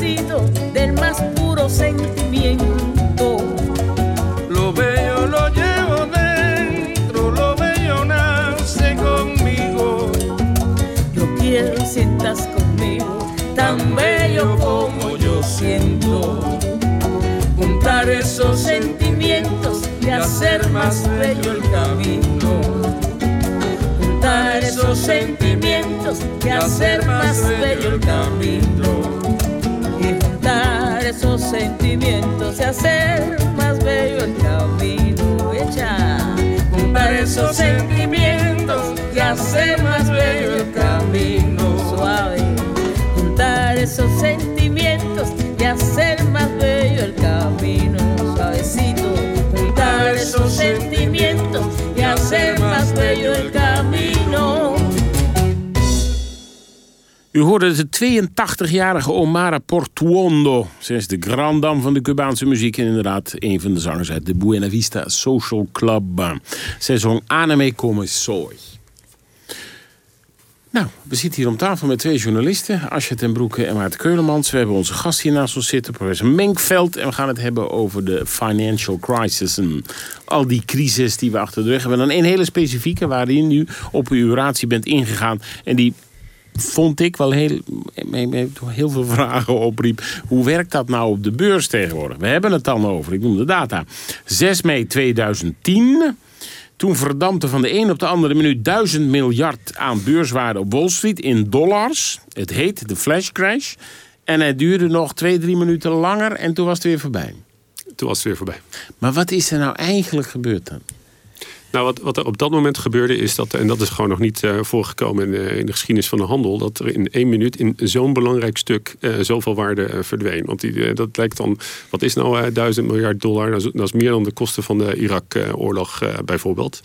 suavecito del más puro sentimiento. Lo bello lo llevo dentro, lo bello nace conmigo. Yo quiero si estás conmigo, tan bello como yo siento. Juntar esos sentimientos y hacer más bello el camino. Juntar esos sentimientos y hacer más bello el camino. Y juntar esos sentimientos y hacer más bello el camino. Echa. Juntar esos sentimientos y hacer más bello el camino. Suave. Juntar esos sentimientos y hacer más bello el camino. Suavecito. Juntar esos sentimientos y hacer más bello el camino. U hoorde de 82-jarige Omara Portuondo. Zij is de grand dame van de Cubaanse muziek en inderdaad een van de zangers uit de Buena Vista Social Club. Zij zong Anime Come Soy. Nou, we zitten hier om tafel met 2 journalisten, Asja ten Broeke en Maarten Keulemans. We hebben onze gast hier naast ons zitten, professor Menkveld. En we gaan het hebben over de financial crisis en al die crises die we achter de rug hebben. Dan een hele specifieke waarin u op uw oratie bent ingegaan. En die vond ik wel heel veel vragen opriep. Hoe werkt dat nou op de beurs tegenwoordig? We hebben het dan over, ik noem de data. 6 mei 2010... Toen verdampte van de een op de andere minuut 1000 miljard aan beurswaarde op Wall Street in dollars. Het heet de flash crash. En het duurde nog 2-3 minuten langer en toen was het weer voorbij. Maar wat is er nou eigenlijk gebeurd dan? Nou, wat er op dat moment gebeurde is dat, en dat is gewoon nog niet voorgekomen in de geschiedenis van de handel, dat er in 1 minuut in zo'n belangrijk stuk zoveel waarde verdween. Want dat lijkt dan, wat is nou 1000 miljard dollar? Dat is meer dan de kosten van de Irak-oorlog bijvoorbeeld.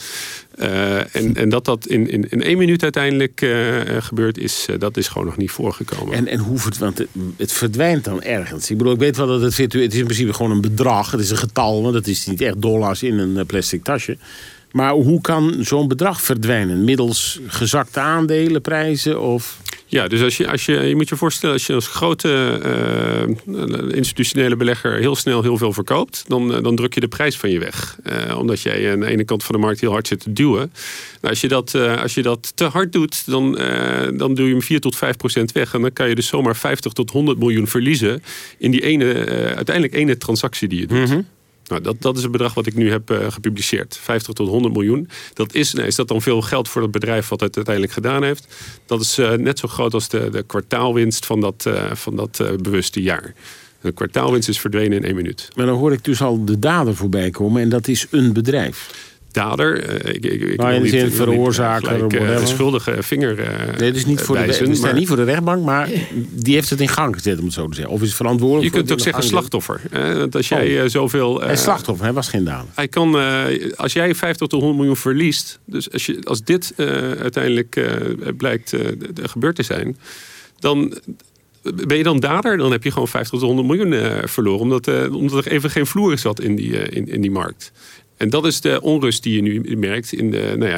En dat in 1 minuut uiteindelijk gebeurd is, dat is gewoon nog niet voorgekomen. En hoe want het verdwijnt dan ergens. Ik bedoel, ik weet wel dat het is in principe gewoon een bedrag. Het is een getal, want het is niet echt dollars in een plastic tasje. Maar hoe kan zo'n bedrag verdwijnen? Middels gezakte aandelenprijzen of... Ja, dus je moet je voorstellen, als je als grote institutionele belegger heel snel heel veel verkoopt, dan druk je de prijs van je weg. Omdat jij aan de ene kant van de markt heel hard zit te duwen. Nou, als je dat te hard doet, dan duw je hem 4-5% weg. En dan kan je dus zomaar 50 tot 100 miljoen verliezen in die uiteindelijk ene transactie die je doet. Mm-hmm. Nou, dat is het bedrag wat ik nu heb gepubliceerd. 50 tot 100 miljoen. Is dat dan veel geld voor het bedrijf wat het uiteindelijk gedaan heeft? Dat is net zo groot als de kwartaalwinst van dat bewuste jaar. De kwartaalwinst is verdwenen in 1 minuut. Maar dan hoor ik dus al de dader voorbij komen en dat is een bedrijf. Dader, ik wil niet veroorzaker, de schuldige vinger nee, dus niet voor niet voor de rechtbank, maar die heeft het in gang gezet, om het zo te zeggen. Of is verantwoordelijk. Je kunt ook zeggen slachtoffer. Want als jij zoveel... Hij slachtoffer, hij was geen dader. Hij kan, als jij 50 tot 100 miljoen verliest, dus als dit uiteindelijk blijkt gebeurd te zijn, dan ben je dan dader, dan heb je gewoon 50 tot 100 miljoen verloren, omdat er even geen vloer zat in die markt. En dat is de onrust die je nu merkt in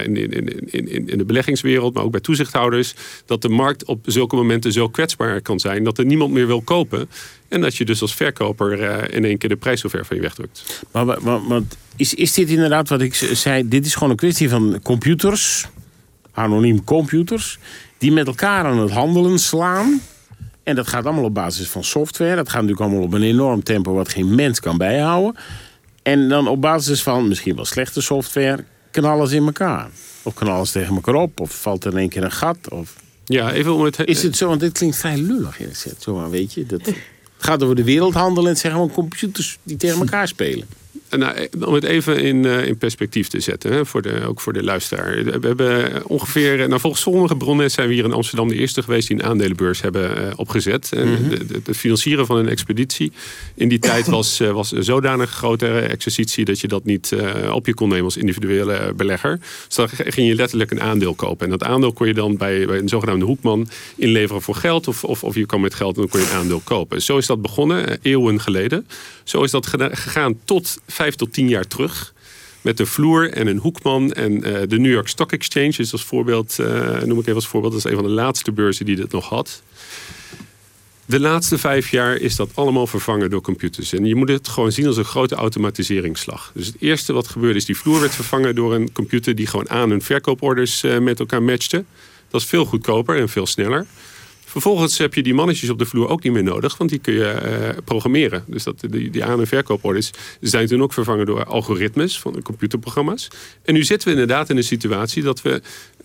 de beleggingswereld, maar ook bij toezichthouders. Dat de markt op zulke momenten zo kwetsbaar kan zijn dat er niemand meer wil kopen. En dat je dus als verkoper in één keer de prijs zo ver van je wegdrukt. Maar is dit inderdaad wat ik zei? Dit is gewoon een kwestie van computers, anoniem computers, die met elkaar aan het handelen slaan. En dat gaat allemaal op basis van software. Dat gaat natuurlijk allemaal op een enorm tempo wat geen mens kan bijhouden. En dan op basis van misschien wel slechte software knallen ze in elkaar. Of knallen ze tegen elkaar op. Of valt er in één keer een gat. Of... Ja, even om het... Is het zo? Want dit klinkt vrij lullig. Zomaar, weet je. Het gaat over de wereldhandel en het zijn gewoon computers die tegen elkaar spelen. Nou, om het even in perspectief te zetten, hè, ook voor de luisteraar. We hebben ongeveer, volgens sommige bronnen zijn we hier in Amsterdam de eerste geweest die een aandelenbeurs hebben opgezet. Mm-hmm. Het financieren van een expeditie in die tijd was een zodanig grote exercitie dat je dat niet op je kon nemen als individuele belegger. Dus dan ging je letterlijk een aandeel kopen. En dat aandeel kon je dan bij een zogenaamde hoekman inleveren voor geld. Of je kwam met geld en dan kon je een aandeel kopen. Zo is dat begonnen, eeuwen geleden. Zo is dat gegaan tot 5 tot 10 jaar terug. Met een vloer en een hoekman. En de New York Stock Exchange is als voorbeeld, noem ik even als voorbeeld. Dat is een van de laatste beurzen die dit nog had. De laatste 5 jaar is dat allemaal vervangen door computers. En je moet het gewoon zien als een grote automatiseringsslag. Dus het eerste wat gebeurde is die vloer werd vervangen door een computer die gewoon aan- en verkooporders met elkaar matchte. Dat is veel goedkoper en veel sneller. Vervolgens heb je die mannetjes op de vloer ook niet meer nodig, want die kun je programmeren. Dus die aan- en verkooporders zijn toen ook vervangen door algoritmes van de computerprogramma's. En nu zitten we inderdaad in een situatie dat we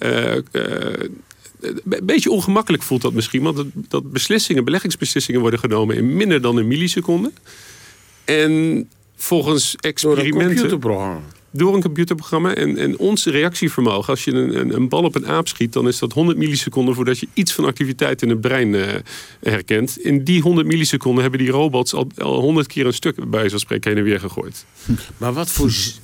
een beetje ongemakkelijk voelt dat misschien, want dat beleggingsbeslissingen worden genomen in minder dan een milliseconde. En volgens experimenten door een computerprogramma. En ons reactievermogen, als je een bal op een aap schiet, dan is dat 100 milliseconden voordat je iets van activiteit in het brein herkent. In die 100 milliseconden hebben die robots al 100 keer een stuk bij wijze van spreken heen en weer gegooid. Maar wat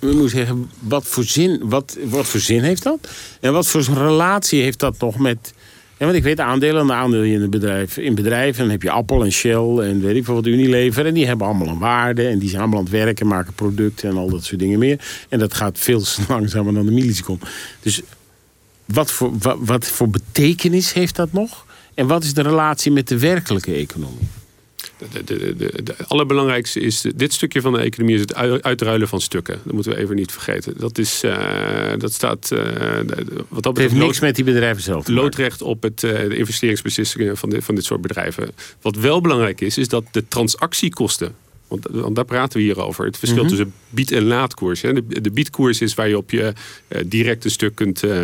voor zin heeft dat? En wat voor relatie heeft dat nog met... Ja, want ik weet aandelen in bedrijven. Dan heb je Apple en Shell en weet ik veel wat, Unilever. En die hebben allemaal een waarde. En die zijn allemaal aan het werken, maken producten en al dat soort dingen meer. En dat gaat veel langzamer dan de milliseconde. Dus wat voor betekenis heeft dat nog? En wat is de relatie met de werkelijke economie? De allerbelangrijkste is, dit stukje van de economie is het uitruilen van stukken. Dat moeten we even niet vergeten. Dat staat... wat dat heeft niks met die bedrijven zelf te maken. Loodrecht op de investeringsbeslissingen van dit soort bedrijven. Wat wel belangrijk is dat de transactiekosten... Want daar praten we hier over. Het verschil tussen bied- en laadkoers. De biedkoers is waar je op je direct een stuk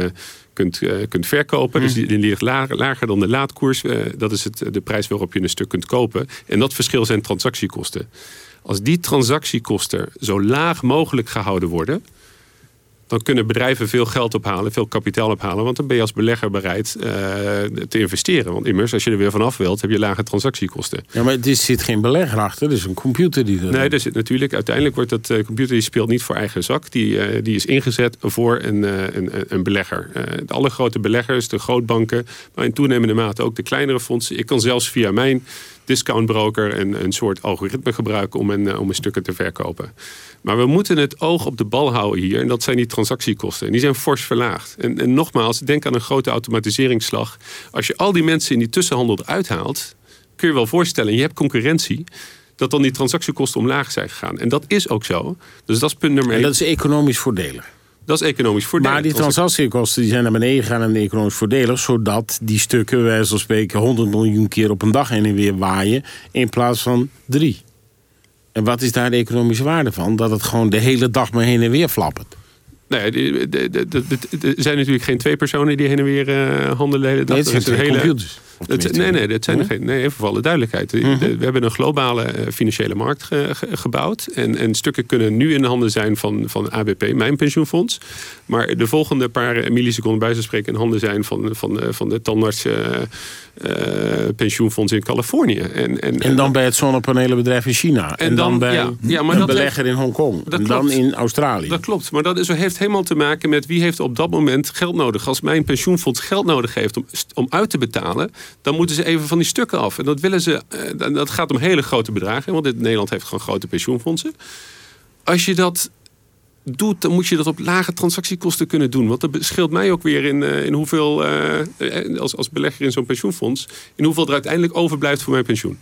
kunt verkopen. Dus die ligt lager dan de laadkoers. Dat is de prijs waarop je een stuk kunt kopen. En dat verschil zijn transactiekosten. Als die transactiekosten zo laag mogelijk gehouden worden, dan kunnen bedrijven veel geld ophalen, veel kapitaal ophalen. Want dan ben je als belegger bereid te investeren. Want immers, als je er weer vanaf wilt, heb je lage transactiekosten. Ja, maar er zit geen belegger achter. Dus een computer die dat... Nee, er zit natuurlijk. Uiteindelijk wordt dat computer die speelt niet voor eigen zak. Die is ingezet voor een belegger. Alle grote beleggers, de grootbanken, maar in toenemende mate ook de kleinere fondsen. Ik kan zelfs via mijn discountbroker een soort algoritme gebruiken om een stukken te verkopen. Maar we moeten het oog op de bal houden hier. En dat zijn die transactiekosten. En die zijn fors verlaagd. En nogmaals, denk aan een grote automatiseringsslag. Als je al die mensen in die tussenhandel eruit haalt, kun je wel voorstellen, en je hebt concurrentie, dat dan die transactiekosten omlaag zijn gegaan. En dat is ook zo. Dus dat is punt nummer 1. En dat is economisch voordelig. Dat is economisch voordelig. Maar die transactiekosten die zijn naar beneden gegaan en economisch voordelig, zodat die stukken, wij wijze van spreken, 100 miljoen keer op een dag heen en weer waaien, in plaats van 3. En wat is daar de economische waarde van? Dat het gewoon de hele dag maar heen en weer flappert. Nee, er zijn natuurlijk geen 2 personen die heen en weer handelen de hele dag. Nee, het zijn hele computers. Nee, dat zijn er geen. Nee, even voor alle duidelijkheid. We hebben een globale financiële markt gebouwd. En stukken kunnen nu in de handen zijn van ABP, mijn pensioenfonds. Maar de volgende paar milliseconden bij zo'n spreken in handen zijn van de tandarts pensioenfonds in Californië. En dan bij het zonnepanelenbedrijf in China. En dan bij een belegger in Hongkong. En dan in Australië. Dat klopt. Maar dat heeft helemaal te maken met wie heeft op dat moment geld nodig. Als mijn pensioenfonds geld nodig heeft om uit te betalen, dan moeten ze even van die stukken af. En dat willen ze. Dat gaat om hele grote bedragen. Want Nederland heeft gewoon grote pensioenfondsen. Als je dat doet, dan moet je dat op lage transactiekosten kunnen doen. Want dat scheelt mij ook weer in hoeveel, als belegger in zo'n pensioenfonds, in hoeveel er uiteindelijk overblijft voor mijn pensioen.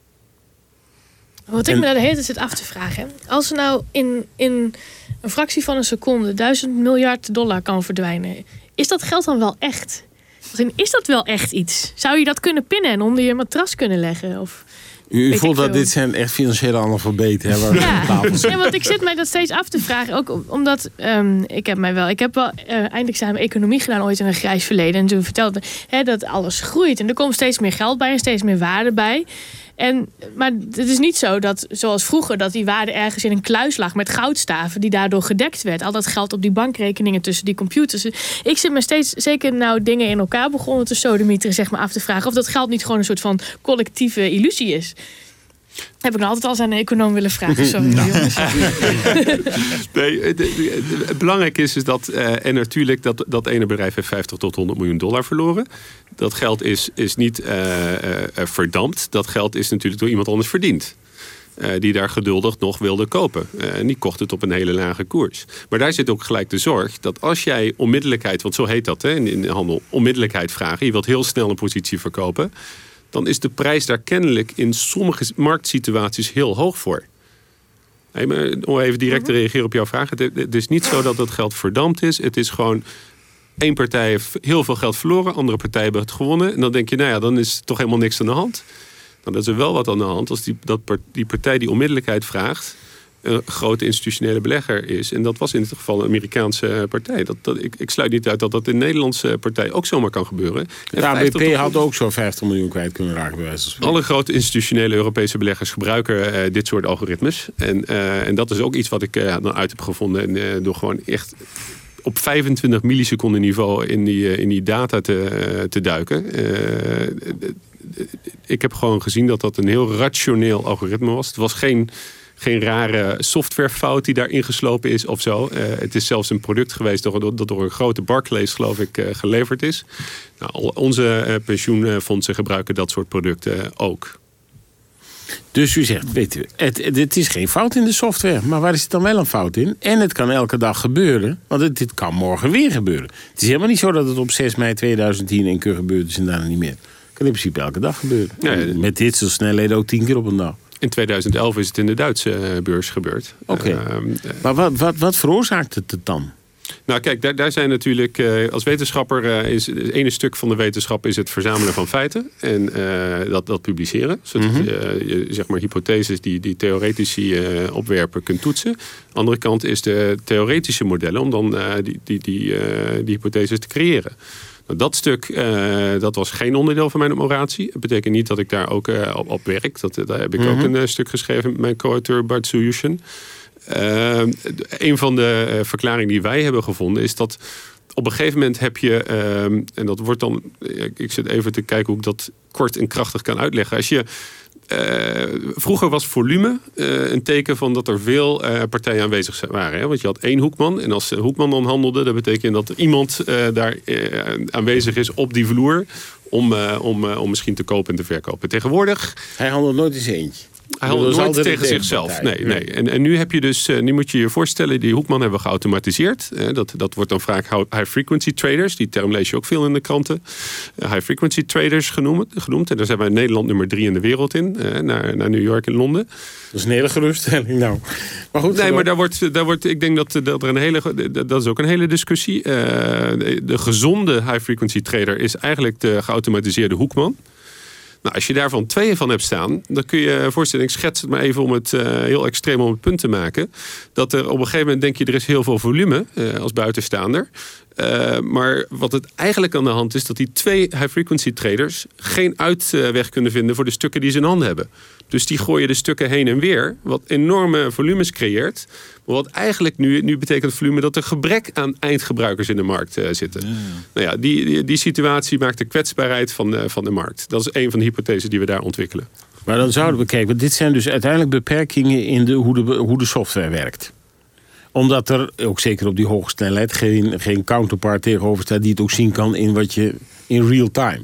Wat ik me de hele tijd zit af te vragen. Als er nou in een fractie van een seconde $1000 miljard kan verdwijnen, is dat geld dan wel echt? Is dat wel echt iets? Zou je dat kunnen pinnen en onder je matras kunnen leggen? Of u voelt dat dit zijn echt financiële analfabeten. Ja, want ik zit mij dat steeds af te vragen. Ook omdat ik heb wel eindexamen economie gedaan ooit in een grijs verleden. En toen vertelde dat alles groeit. En er komt steeds meer geld bij en steeds meer waarde bij. Maar het is niet zo dat, zoals vroeger, dat die waarde ergens in een kluis lag met goudstaven die daardoor gedekt werd. Al dat geld op die bankrekeningen tussen die computers. Ik zit me steeds, zeker nou dingen in elkaar begonnen te sodemieteren, zeg maar af te vragen of dat geld niet gewoon een soort van collectieve illusie is. Heb ik nou altijd al aan een econoom willen vragen. Sorry, jongens. Nee, het belangrijk is dat, en natuurlijk dat ene bedrijf heeft $50 tot $100 miljoen verloren. Dat geld is niet verdampt. Dat geld is natuurlijk door iemand anders verdiend. Die daar geduldig nog wilde kopen. En die kocht het op een hele lage koers. Maar daar zit ook gelijk de zorg dat als jij onmiddellijkheid, want zo heet dat in de handel, onmiddellijkheid vragen. Je wilt heel snel een positie verkopen. dan is de prijs daar kennelijk in sommige marktsituaties heel hoog voor. Maar om even direct te reageren op jouw vraag. Het is niet zo dat dat geld verdampt is. Het is gewoon, één partij heeft heel veel geld verloren, andere partijen hebben het gewonnen. En dan denk je, dan is er toch helemaal niks aan de hand. Dan is er wel wat aan de hand als die partij die onmiddellijkheid vraagt, een grote institutionele belegger is. En dat was in dit geval een Amerikaanse partij. Ik sluit niet uit dat dat in een Nederlandse partij ook zomaar kan gebeuren. De ABP had ook zo'n 50 miljoen kwijt kunnen raken, bij wijze van spreken. Alle grote institutionele Europese beleggers gebruiken dit soort algoritmes. En dat is ook iets wat ik dan uit heb gevonden. En door gewoon echt op 25 milliseconden niveau in die data te duiken. Ik heb gewoon gezien dat dat een heel rationeel algoritme was. Het was geen rare softwarefout die daar ingeslopen is of zo. Het is zelfs een product geweest dat door een grote Barclays, geloof ik, geleverd is. Nou, onze pensioenfondsen gebruiken dat soort producten ook. Dus u zegt, weet u, het is geen fout in de software. Maar waar is het dan wel een fout in? En het kan elke dag gebeuren. Want dit kan morgen weer gebeuren. Het is helemaal niet zo dat het op 6 mei 2010 een keer gebeurd is en daarna niet meer. Het kan in principe elke dag gebeuren. Ja, met dit soort snelheden ook 10 keer op een dag. In 2011 is het in de Duitse beurs gebeurd. Oké. Maar wat veroorzaakt het dan? Nou kijk, daar zijn natuurlijk als wetenschapper is het ene stuk van de wetenschap is het verzamelen van feiten en dat publiceren, zodat je zeg maar hypotheses die theoretici opwerpen kunt toetsen. Aan de andere kant is de theoretische modellen om dan die hypotheses te creëren. Nou, dat stuk dat was geen onderdeel van mijn oratie. Dat betekent niet dat ik daar ook op werk. Daar heb ik ook een stuk geschreven met mijn co-auteur Bart Souyushen. Een van de verklaringen die wij hebben gevonden is dat op een gegeven moment heb je, en dat wordt dan, ik zit even te kijken hoe ik dat kort en krachtig kan uitleggen. Als je vroeger was volume een teken van dat er veel partijen aanwezig waren. Hè? Want je had 1 hoekman. En als hoekman dan handelde, dat betekent dat er iemand daar aanwezig is op die vloer om misschien te kopen en te verkopen. Tegenwoordig, hij handelt nooit in zijn eentje. Hij handelt nooit tegen zichzelf. Nee. En nu heb je dus, nu moet je je voorstellen, die hoekman hebben we geautomatiseerd. Dat wordt dan vaak high frequency traders. Die term lees je ook veel in de kranten. High frequency traders genoemd. En daar zijn wij in Nederland nummer 3 in de wereld in. Naar New York en Londen. Dat is een hele geruststelling nou. Maar goed. Nee, maar daar wordt ik denk dat er een hele, dat is ook een hele discussie. De gezonde high frequency trader is eigenlijk de geautomatiseerde hoekman. Nou, als je daarvan 2 van hebt staan, dan kun je je voorstellen, ik schets het maar even om het heel extreem om het punt te maken, dat er op een gegeven moment denk je, er is heel veel volume als buitenstaander. Maar wat het eigenlijk aan de hand is, dat die 2 high-frequency traders geen uitweg kunnen vinden voor de stukken die ze in handen hebben. Dus die gooien de stukken heen en weer, wat enorme volumes creëert. Maar wat eigenlijk nu betekent volume dat er gebrek aan eindgebruikers in de markt zitten. Ja. Nou ja, die situatie maakt de kwetsbaarheid van de markt. Dat is een van de hypothesen die we daar ontwikkelen. Maar dan zouden we kijken, want dit zijn dus uiteindelijk beperkingen in hoe de software werkt. Omdat er, ook zeker op die hoge snelheid, geen counterpart tegenover staat die het ook zien kan in wat je in real time.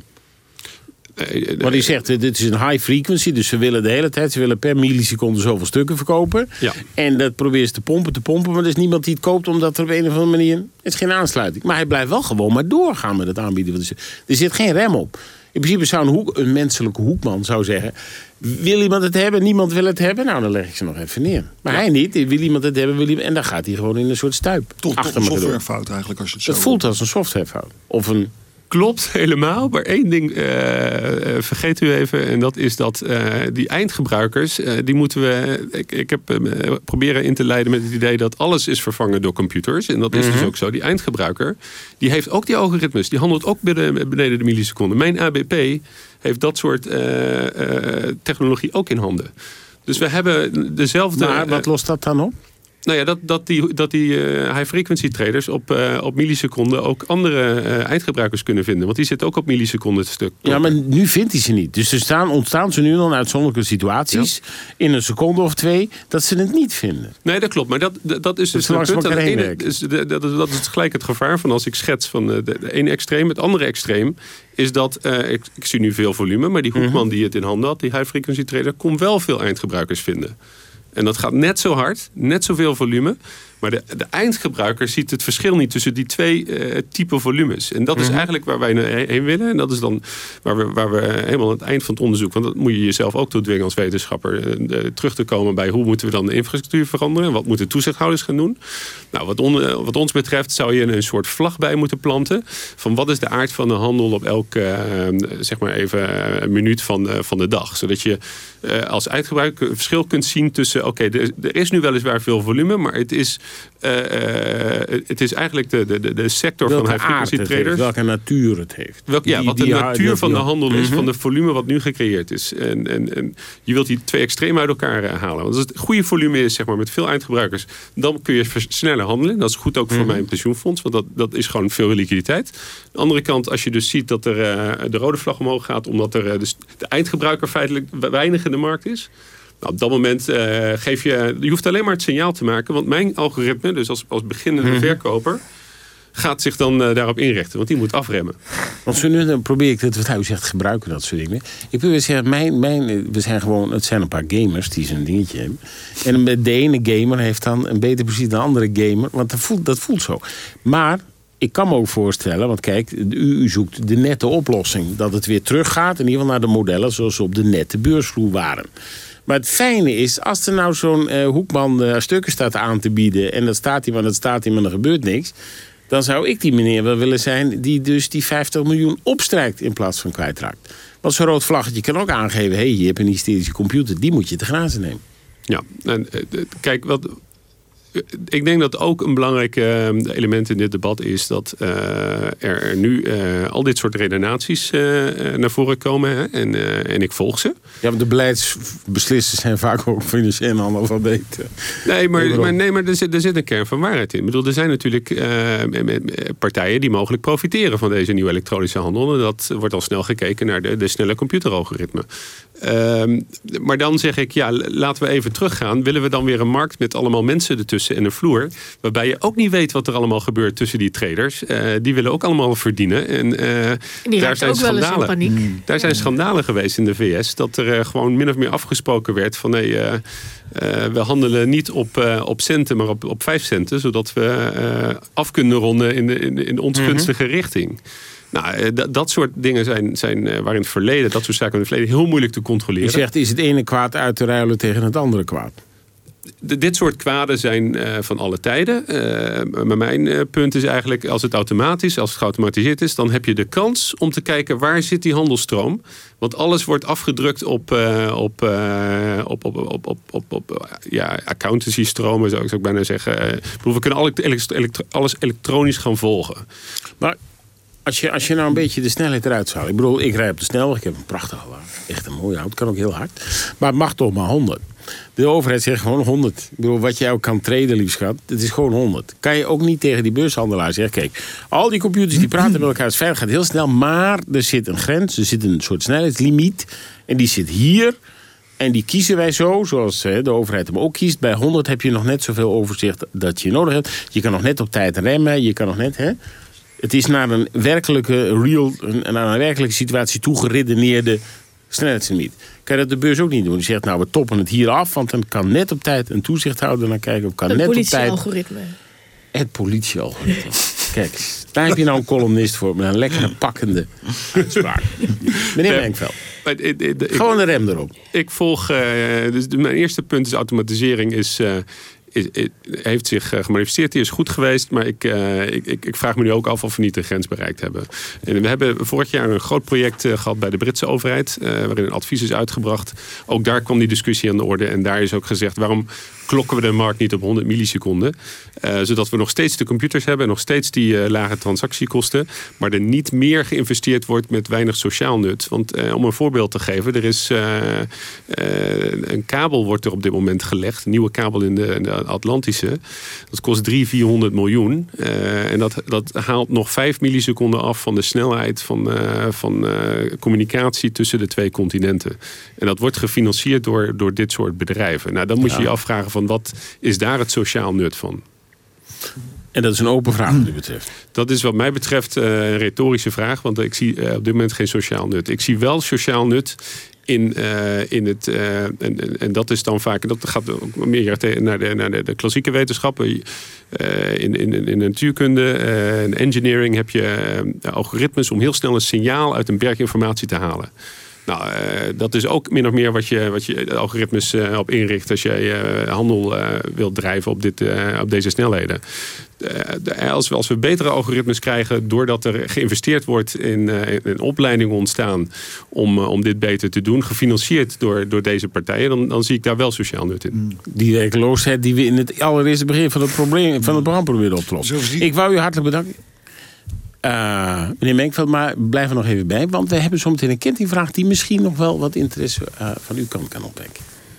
Maar die zegt, dit is een high frequency, dus ze willen per milliseconde zoveel stukken verkopen. Ja. En dat probeert ze te pompen, maar er is niemand die het koopt, omdat er op een of andere manier, het is geen aansluiting. Maar hij blijft wel gewoon maar doorgaan met het aanbieden. Er zit geen rem op. In principe zou een menselijke hoekman zou zeggen, wil iemand het hebben? Niemand wil het hebben? Nou, dan leg ik ze nog even neer. Maar hij niet. Wil iemand het hebben? En dan gaat hij gewoon in een soort stuip. Toch een softwarefout eigenlijk. Als je het zo voelt als een softwarefout. Of een... Klopt, helemaal. Maar één ding vergeet u even. En dat is dat die eindgebruikers, die moeten we... Ik heb proberen in te leiden met het idee dat alles is vervangen door computers. En dat is dus ook zo. Die eindgebruiker, die heeft ook die algoritmes. Die handelt ook beneden de milliseconden. Mijn ABP heeft dat soort technologie ook in handen. Dus we hebben dezelfde... Maar wat lost dat dan op? Nou ja, dat die high-frequency traders op milliseconden ook andere eindgebruikers kunnen vinden. Want die zitten ook op milliseconden stuk. Ja, maar nu vindt hij ze niet. Dus ontstaan ze nu dan uitzonderlijke situaties in een seconde of 2 dat ze het niet vinden. Nee, dat klopt. Maar dat is dus een punt. Dat is gelijk het gevaar van als ik schets van de ene extreem. Het andere extreem is dat, ik zie nu veel volume, maar die hoekman die het in handen had, die high-frequency trader, kon wel veel eindgebruikers vinden. En dat gaat net zo hard, net zoveel volume. Maar de eindgebruiker ziet het verschil niet tussen die twee typen volumes. En dat is eigenlijk waar wij heen willen. En dat is dan waar we helemaal aan het eind van het onderzoek, want dat moet je jezelf ook toe dwingen als wetenschapper, terug te komen bij hoe moeten we dan de infrastructuur veranderen en wat moeten toezichthouders gaan doen. Nou, wat ons betreft zou je een soort vlag bij moeten planten van wat is de aard van de handel op elke zeg maar even minuut van de dag. Zodat je als eindgebruiker een verschil kunt zien tussen oké, er is nu weliswaar veel volume, maar het is eigenlijk de sector welke van high-frequency traders. Welke natuur het heeft. Wat de natuur van de handel is, van de volume wat nu gecreëerd is. En je wilt die twee extremen uit elkaar halen. Want als het goede volume is, zeg maar, met veel eindgebruikers, dan kun je sneller handelen. Dat is goed ook voor mijn pensioenfonds, want dat is gewoon veel liquiditeit. Aan de andere kant, als je dus ziet dat er de rode vlag omhoog gaat, omdat er dus de eindgebruiker feitelijk weinig in de markt is. Nou, op dat moment je hoeft alleen maar het signaal te maken, want mijn algoritme, dus als beginnende verkoper, gaat zich dan daarop inrichten, want die moet afremmen. Want zo nu dan probeer ik het, wat hij zegt, gebruiken dat soort dingen. Ik probeer te zeggen, we zijn gewoon, het zijn een paar gamers die zo'n dingetje hebben. En de ene gamer heeft dan een beter precies dan de andere gamer, want dat voelt zo. Maar ik kan me ook voorstellen, want kijk, u zoekt de nette oplossing, dat het weer teruggaat, in ieder geval naar de modellen zoals ze op de nette beursvloer waren. Maar het fijne is, als er nou zo'n Hoekman stukken staat aan te bieden en dat staat hij, maar er gebeurt niks, dan zou ik die meneer wel willen zijn die dus die 50 miljoen opstrijkt in plaats van kwijtraakt. Want zo'n rood vlaggetje kan ook aangeven, hey, je hebt een hysterische computer, die moet je te grazen nemen. Ja, en kijk, ik denk dat ook een belangrijk element in dit debat is dat er nu al dit soort redenaties naar voren komen. Hè? En ik volg ze. Ja, maar de beleidsbeslissers zijn vaak ook financieel analfabeten. Nee, maar er zit een kern van waarheid in. Ik bedoel, er zijn natuurlijk partijen die mogelijk profiteren van deze nieuwe elektronische handel. En dat wordt al snel gekeken naar de snelle computeralgoritmen. Maar dan zeg ik, ja, laten we even teruggaan. Willen we dan weer een markt met allemaal mensen ertussen en een vloer, waarbij je ook niet weet wat er allemaal gebeurt tussen die traders. Die willen ook allemaal verdienen. En die daar zijn ook wel eens in schandalen. paniek. Daar zijn schandalen geweest in de VS, dat er gewoon min of meer afgesproken werd van nee, we handelen niet op centen, maar op 5 centen, zodat we af kunnen ronden in ongunstige richting. Nou, dat soort dingen zijn waar in het verleden, dat soort zaken in het verleden heel moeilijk te controleren. Je zegt, is het ene kwaad uit te ruilen tegen het andere kwaad? Dit soort kwaden zijn van alle tijden. Maar mijn punt is eigenlijk, als het geautomatiseerd is, dan heb je de kans om te kijken waar zit die handelstroom. Want alles wordt afgedrukt op accountancy-stromen, zou ik bijna zeggen. We kunnen alles elektronisch gaan volgen. Maar als je nou een beetje de snelheid eruit zou. Ik bedoel, ik rijd op de snelweg. Ik heb een prachtige wagen. Echt een mooie auto. Het kan ook heel hard. Maar het mag toch maar 100. De overheid zegt gewoon 100. Ik bedoel, wat jij ook kan traden, lief schat. Het is gewoon 100. Kan je ook niet tegen die beurshandelaar zeggen, kijk, al die computers die praten met elkaar, het veilig gaat heel snel. Maar er zit een grens. Er zit een soort snelheidslimiet. En die zit hier. En die kiezen wij zo, zoals de overheid hem ook kiest. Bij 100 heb je nog net zoveel overzicht dat je nodig hebt. Je kan nog net op tijd remmen. Je kan nog net, Het is naar een werkelijke situatie toegeredeneerde snelheidslimiet. Kan je dat de beurs ook niet doen? Die zegt, nou, we toppen het hier af, want dan kan net op tijd een toezichthouder naar kijken. Of kan het net op tijd. Het politiealgoritme. Kijk, daar heb je nou een columnist voor met een lekkere pakkende uitspraak. Meneer Menkveld. Gewoon de rem erop. Ik volg. Dus mijn eerste punt is automatisering heeft zich gemanifesteerd. Die is goed geweest. Maar ik vraag me nu ook af of we niet de grens bereikt hebben. En we hebben vorig jaar een groot project gehad bij de Britse overheid. Waarin een advies is uitgebracht. Ook daar kwam die discussie aan de orde. En daar is ook gezegd, waarom klokken we de markt niet op 100 milliseconden? Zodat we nog steeds de computers hebben. En nog steeds die lage transactiekosten. Maar er niet meer geïnvesteerd wordt met weinig sociaal nut. Want om een voorbeeld te geven. Er is een kabel wordt er op dit moment gelegd. Een nieuwe kabel in de Atlantische. Dat kost 300-400 miljoen. En dat haalt nog 5 milliseconden af van de snelheid van communicatie tussen de twee continenten. En dat wordt gefinancierd door dit soort bedrijven. Nou, dan moet je je afvragen van wat is daar het sociaal nut van? En dat is een open vraag wat u betreft. Dat is wat mij betreft een retorische vraag. Want ik zie op dit moment geen sociaal nut. Ik zie wel sociaal nut in het... En dat is dan vaak... Dat gaat ook meer naar de klassieke wetenschappen. In de natuurkunde en engineering heb je algoritmes om heel snel een signaal uit een berg informatie te halen. Nou, dat is ook min of meer wat je algoritmes op inricht als jij handel wilt drijven op deze snelheden. Als we betere algoritmes krijgen doordat er geïnvesteerd wordt in opleidingen ontstaan om dit beter te doen, gefinancierd door deze partijen, dan zie ik daar wel sociaal nut in. Die werkloosheid die we in het allereerste begin van het programma proberen op te lossen. Ik wou u hartelijk bedanken. Meneer Menkveld, maar blijf er nog even bij, want we hebben zometeen een kettingvraag die misschien nog wel wat interesse van uw kant kan opwekken.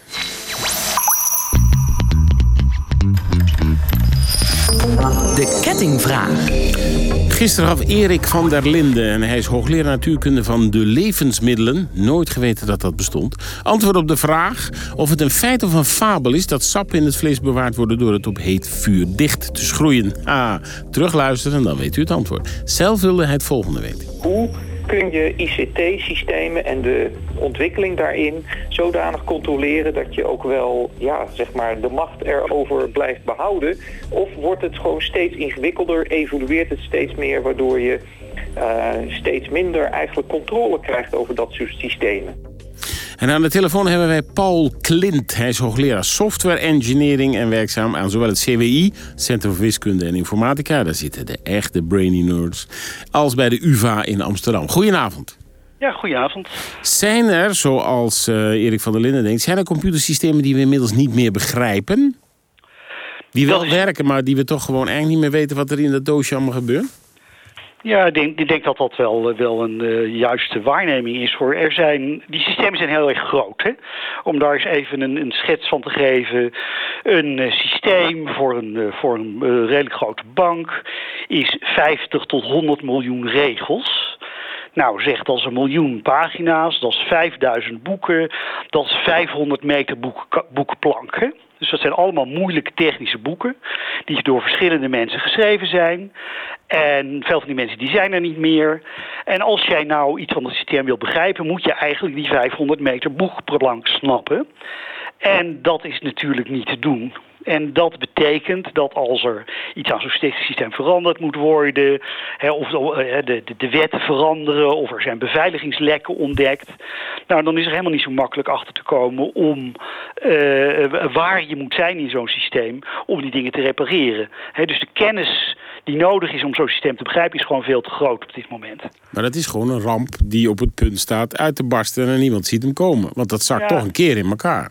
De kettingvraag. Gisteren gaf Erik van der Linden, en hij is hoogleraar natuurkunde van de levensmiddelen, nooit geweten dat dat bestond, antwoord op de vraag of het een feit of een fabel is dat sap in het vlees bewaard wordt door het op heet vuur dicht te schroeien. Terugluisteren en dan weet u het antwoord. Zelf wilde hij het volgende weten. Hoe kun je ICT-systemen en de ontwikkeling daarin zodanig controleren dat je ook wel de macht erover blijft behouden? Of wordt het gewoon steeds ingewikkelder, evolueert het steeds meer, waardoor je steeds minder eigenlijk controle krijgt over dat soort systemen? En aan de telefoon hebben wij Paul Klint. Hij is hoogleraar software engineering en werkzaam aan zowel het CWI, Centrum voor Wiskunde en Informatica, daar zitten de echte brainy nerds, als bij de UvA in Amsterdam. Goedenavond. Ja, goedenavond. Zijn er, zoals Erik van der Linden denkt, zijn er computersystemen die we inmiddels niet meer begrijpen? Die wel werken, maar die we toch gewoon eigenlijk niet meer weten wat er in dat doosje allemaal gebeurt? Ja, ik denk dat dat wel een juiste waarneming is. Die systemen zijn heel erg groot. Hè? Om daar eens even een schets van te geven. Een systeem voor een redelijk grote bank is 50 tot 100 miljoen regels. Nou, zeg, dat is 1 miljoen pagina's, dat is 5000 boeken, dat is 500 meter boekenplank. Hè? Dus dat zijn allemaal moeilijke technische boeken die door verschillende mensen geschreven zijn. En veel van die mensen die zijn er niet meer. En als jij nou iets van het systeem wilt begrijpen, moet je eigenlijk die 500 meter boekenplank snappen. En dat is natuurlijk niet te doen. En dat betekent dat als er iets aan zo'n systeem veranderd moet worden, of de wetten veranderen, of er zijn beveiligingslekken ontdekt, nou, dan is er helemaal niet zo makkelijk achter te komen om waar je moet zijn in zo'n systeem om die dingen te repareren. Dus de kennis die nodig is om zo'n systeem te begrijpen is gewoon veel te groot op dit moment. Maar dat is gewoon een ramp die op het punt staat uit te barsten en niemand ziet hem komen. Want dat zakt toch een keer in elkaar.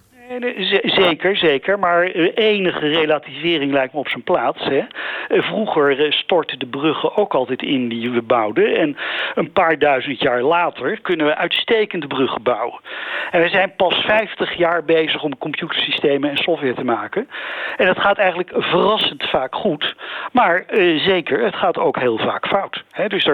Zeker. Maar enige relativering lijkt me op zijn plaats. Hè. Vroeger stortten de bruggen ook altijd in die we bouwden. En een paar duizend jaar later kunnen we uitstekende bruggen bouwen. En we zijn pas 50 jaar bezig om computersystemen en software te maken. En het gaat eigenlijk verrassend vaak goed. Maar zeker, het gaat ook heel vaak fout. Hè. Dus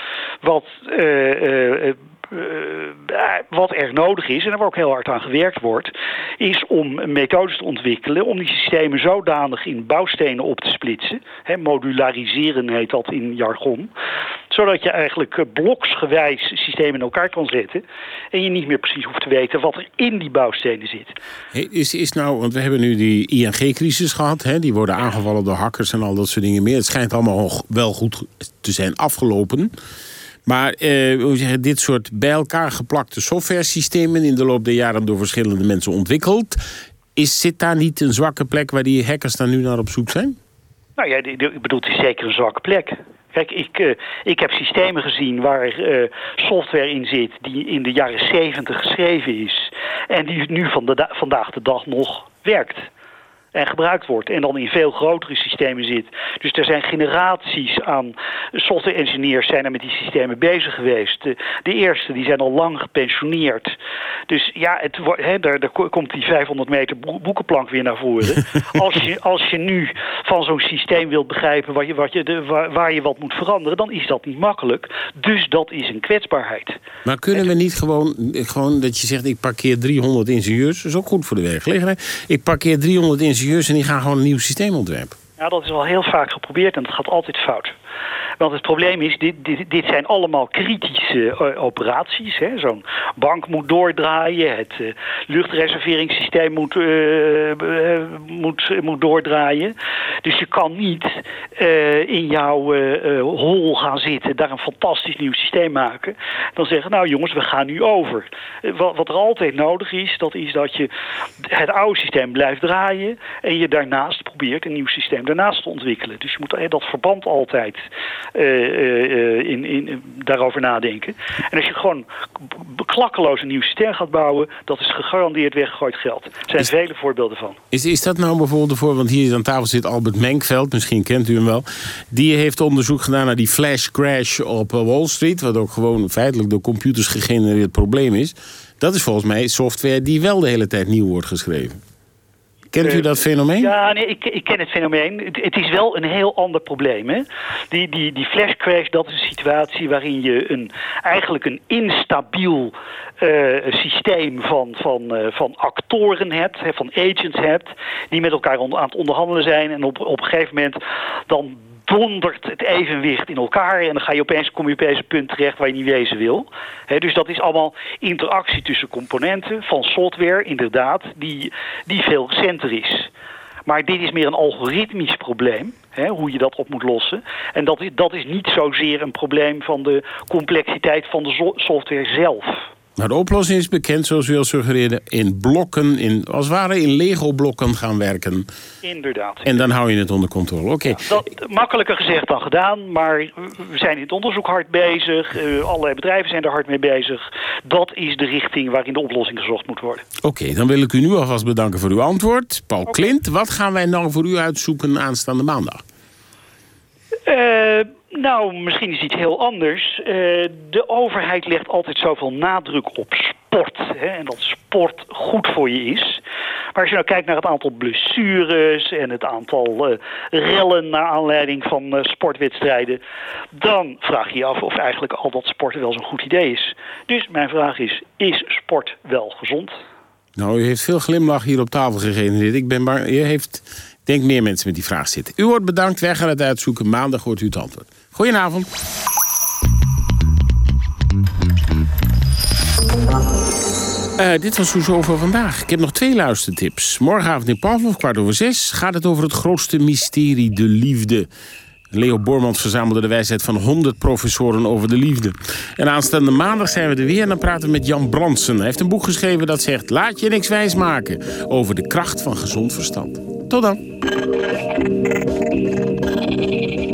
wat er nodig is, en waar ook heel hard aan gewerkt wordt, is om methodes te ontwikkelen om die systemen zodanig in bouwstenen op te splitsen. Modulariseren heet dat in jargon. Zodat je eigenlijk bloksgewijs systemen in elkaar kan zetten en je niet meer precies hoeft te weten wat er in die bouwstenen zit. Want we hebben nu die ING-crisis gehad. Hè? Die worden aangevallen door hackers en al dat soort dingen meer. Het schijnt allemaal wel goed te zijn afgelopen. Maar dit soort bij elkaar geplakte software-systemen in de loop der jaren door verschillende mensen ontwikkeld, zit daar niet een zwakke plek waar die hackers dan nu naar op zoek zijn? Nou ja, ik bedoel, het is zeker een zwakke plek. Kijk, ik heb systemen gezien waar software in zit die in de jaren 70 geschreven is en die nu vandaag de dag nog werkt en gebruikt wordt en dan in veel grotere systemen zit. Dus er zijn generaties aan software engineers zijn er met die systemen bezig geweest. De eerste die zijn al lang gepensioneerd. Dus ja, daar komt die 500 meter boekenplank weer naar voren. Als je nu van zo'n systeem wilt begrijpen waar je wat moet veranderen, dan is dat niet makkelijk. Dus dat is een kwetsbaarheid. Maar kunnen we niet gewoon dat je zegt, ik parkeer 300 ingenieurs, dat is ook goed voor de werkgelegenheid. Ik parkeer 300 ingenieurs en die gaan gewoon een nieuw systeem ontwerpen. Ja, dat is al heel vaak geprobeerd en dat gaat altijd fout. Want het probleem is, dit zijn allemaal kritische operaties. Hè. Zo'n bank moet doordraaien, het luchtreserveringssysteem moet doordraaien. Dus je kan niet in jouw hol gaan zitten, daar een fantastisch nieuw systeem maken. Dan zeggen, nou jongens, we gaan nu over. Wat er altijd nodig is, dat je het oude systeem blijft draaien en je daarnaast probeert een nieuw systeem daarnaast te ontwikkelen. Dus je moet dat verband altijd daarover nadenken. En als je gewoon klakkeloos een nieuw systeem gaat bouwen, dat is gegarandeerd weggegooid geld. Er zijn vele voorbeelden van. Is dat nou bijvoorbeeld want hier aan tafel zit Albert Menkveld, misschien kent u hem wel. Die heeft onderzoek gedaan naar die flash crash op Wall Street, wat ook gewoon feitelijk door computers gegenereerd probleem is. Dat is volgens mij software die wel de hele tijd nieuw wordt geschreven. Kent u dat fenomeen? Ja, nee, ik ken het fenomeen. Het is wel een heel ander probleem. Hè? Die flash crash, dat is een situatie waarin je eigenlijk een instabiel systeem van actoren hebt, van agents hebt, die met elkaar aan het onderhandelen zijn en op een gegeven moment dan dondert het evenwicht in elkaar en dan kom je opeens een punt terecht waar je niet wezen wil. Dus dat is allemaal interactie tussen componenten van software, inderdaad, die veel recenter is. Maar dit is meer een algoritmisch probleem, hoe je dat op moet lossen. En dat is niet zozeer een probleem van de complexiteit van de software zelf. Maar de oplossing is bekend, zoals u al suggereerde, in blokken, als het ware in Lego-blokken gaan werken. Inderdaad. En dan hou je het onder controle. Oké. Ja, dat makkelijker gezegd dan gedaan, maar we zijn in het onderzoek hard bezig. Allerlei bedrijven zijn er hard mee bezig. Dat is de richting waarin de oplossing gezocht moet worden. Oké, dan wil ik u nu alvast bedanken voor uw antwoord. Paul Klint, wat gaan wij nou voor u uitzoeken aanstaande maandag? Nou, misschien is iets heel anders. De overheid legt altijd zoveel nadruk op sport. En dat sport goed voor je is. Maar als je nou kijkt naar het aantal blessures en het aantal rellen naar aanleiding van sportwedstrijden, dan vraag je je af of eigenlijk al dat sporten wel zo'n goed idee is. Dus mijn vraag is sport wel gezond? Nou, u heeft veel glimlach hier op tafel gegenereerd. Ik ben bang, ik denk meer mensen met die vraag zitten. U wordt bedankt, wij gaan het uitzoeken. Maandag hoort u het antwoord. Goedenavond. Dit was Hoezo voor vandaag. Ik heb nog 2 luistertips. Morgenavond in Pavlov, 5:15, gaat het over het grootste mysterie, de liefde. Leo Bormans verzamelde de wijsheid van 100 professoren over de liefde. En aanstaande maandag zijn we er weer en dan praten we met Jan Brandsen. Hij heeft een boek geschreven dat zegt: laat je niks wijsmaken, over de kracht van gezond verstand. Tot dan.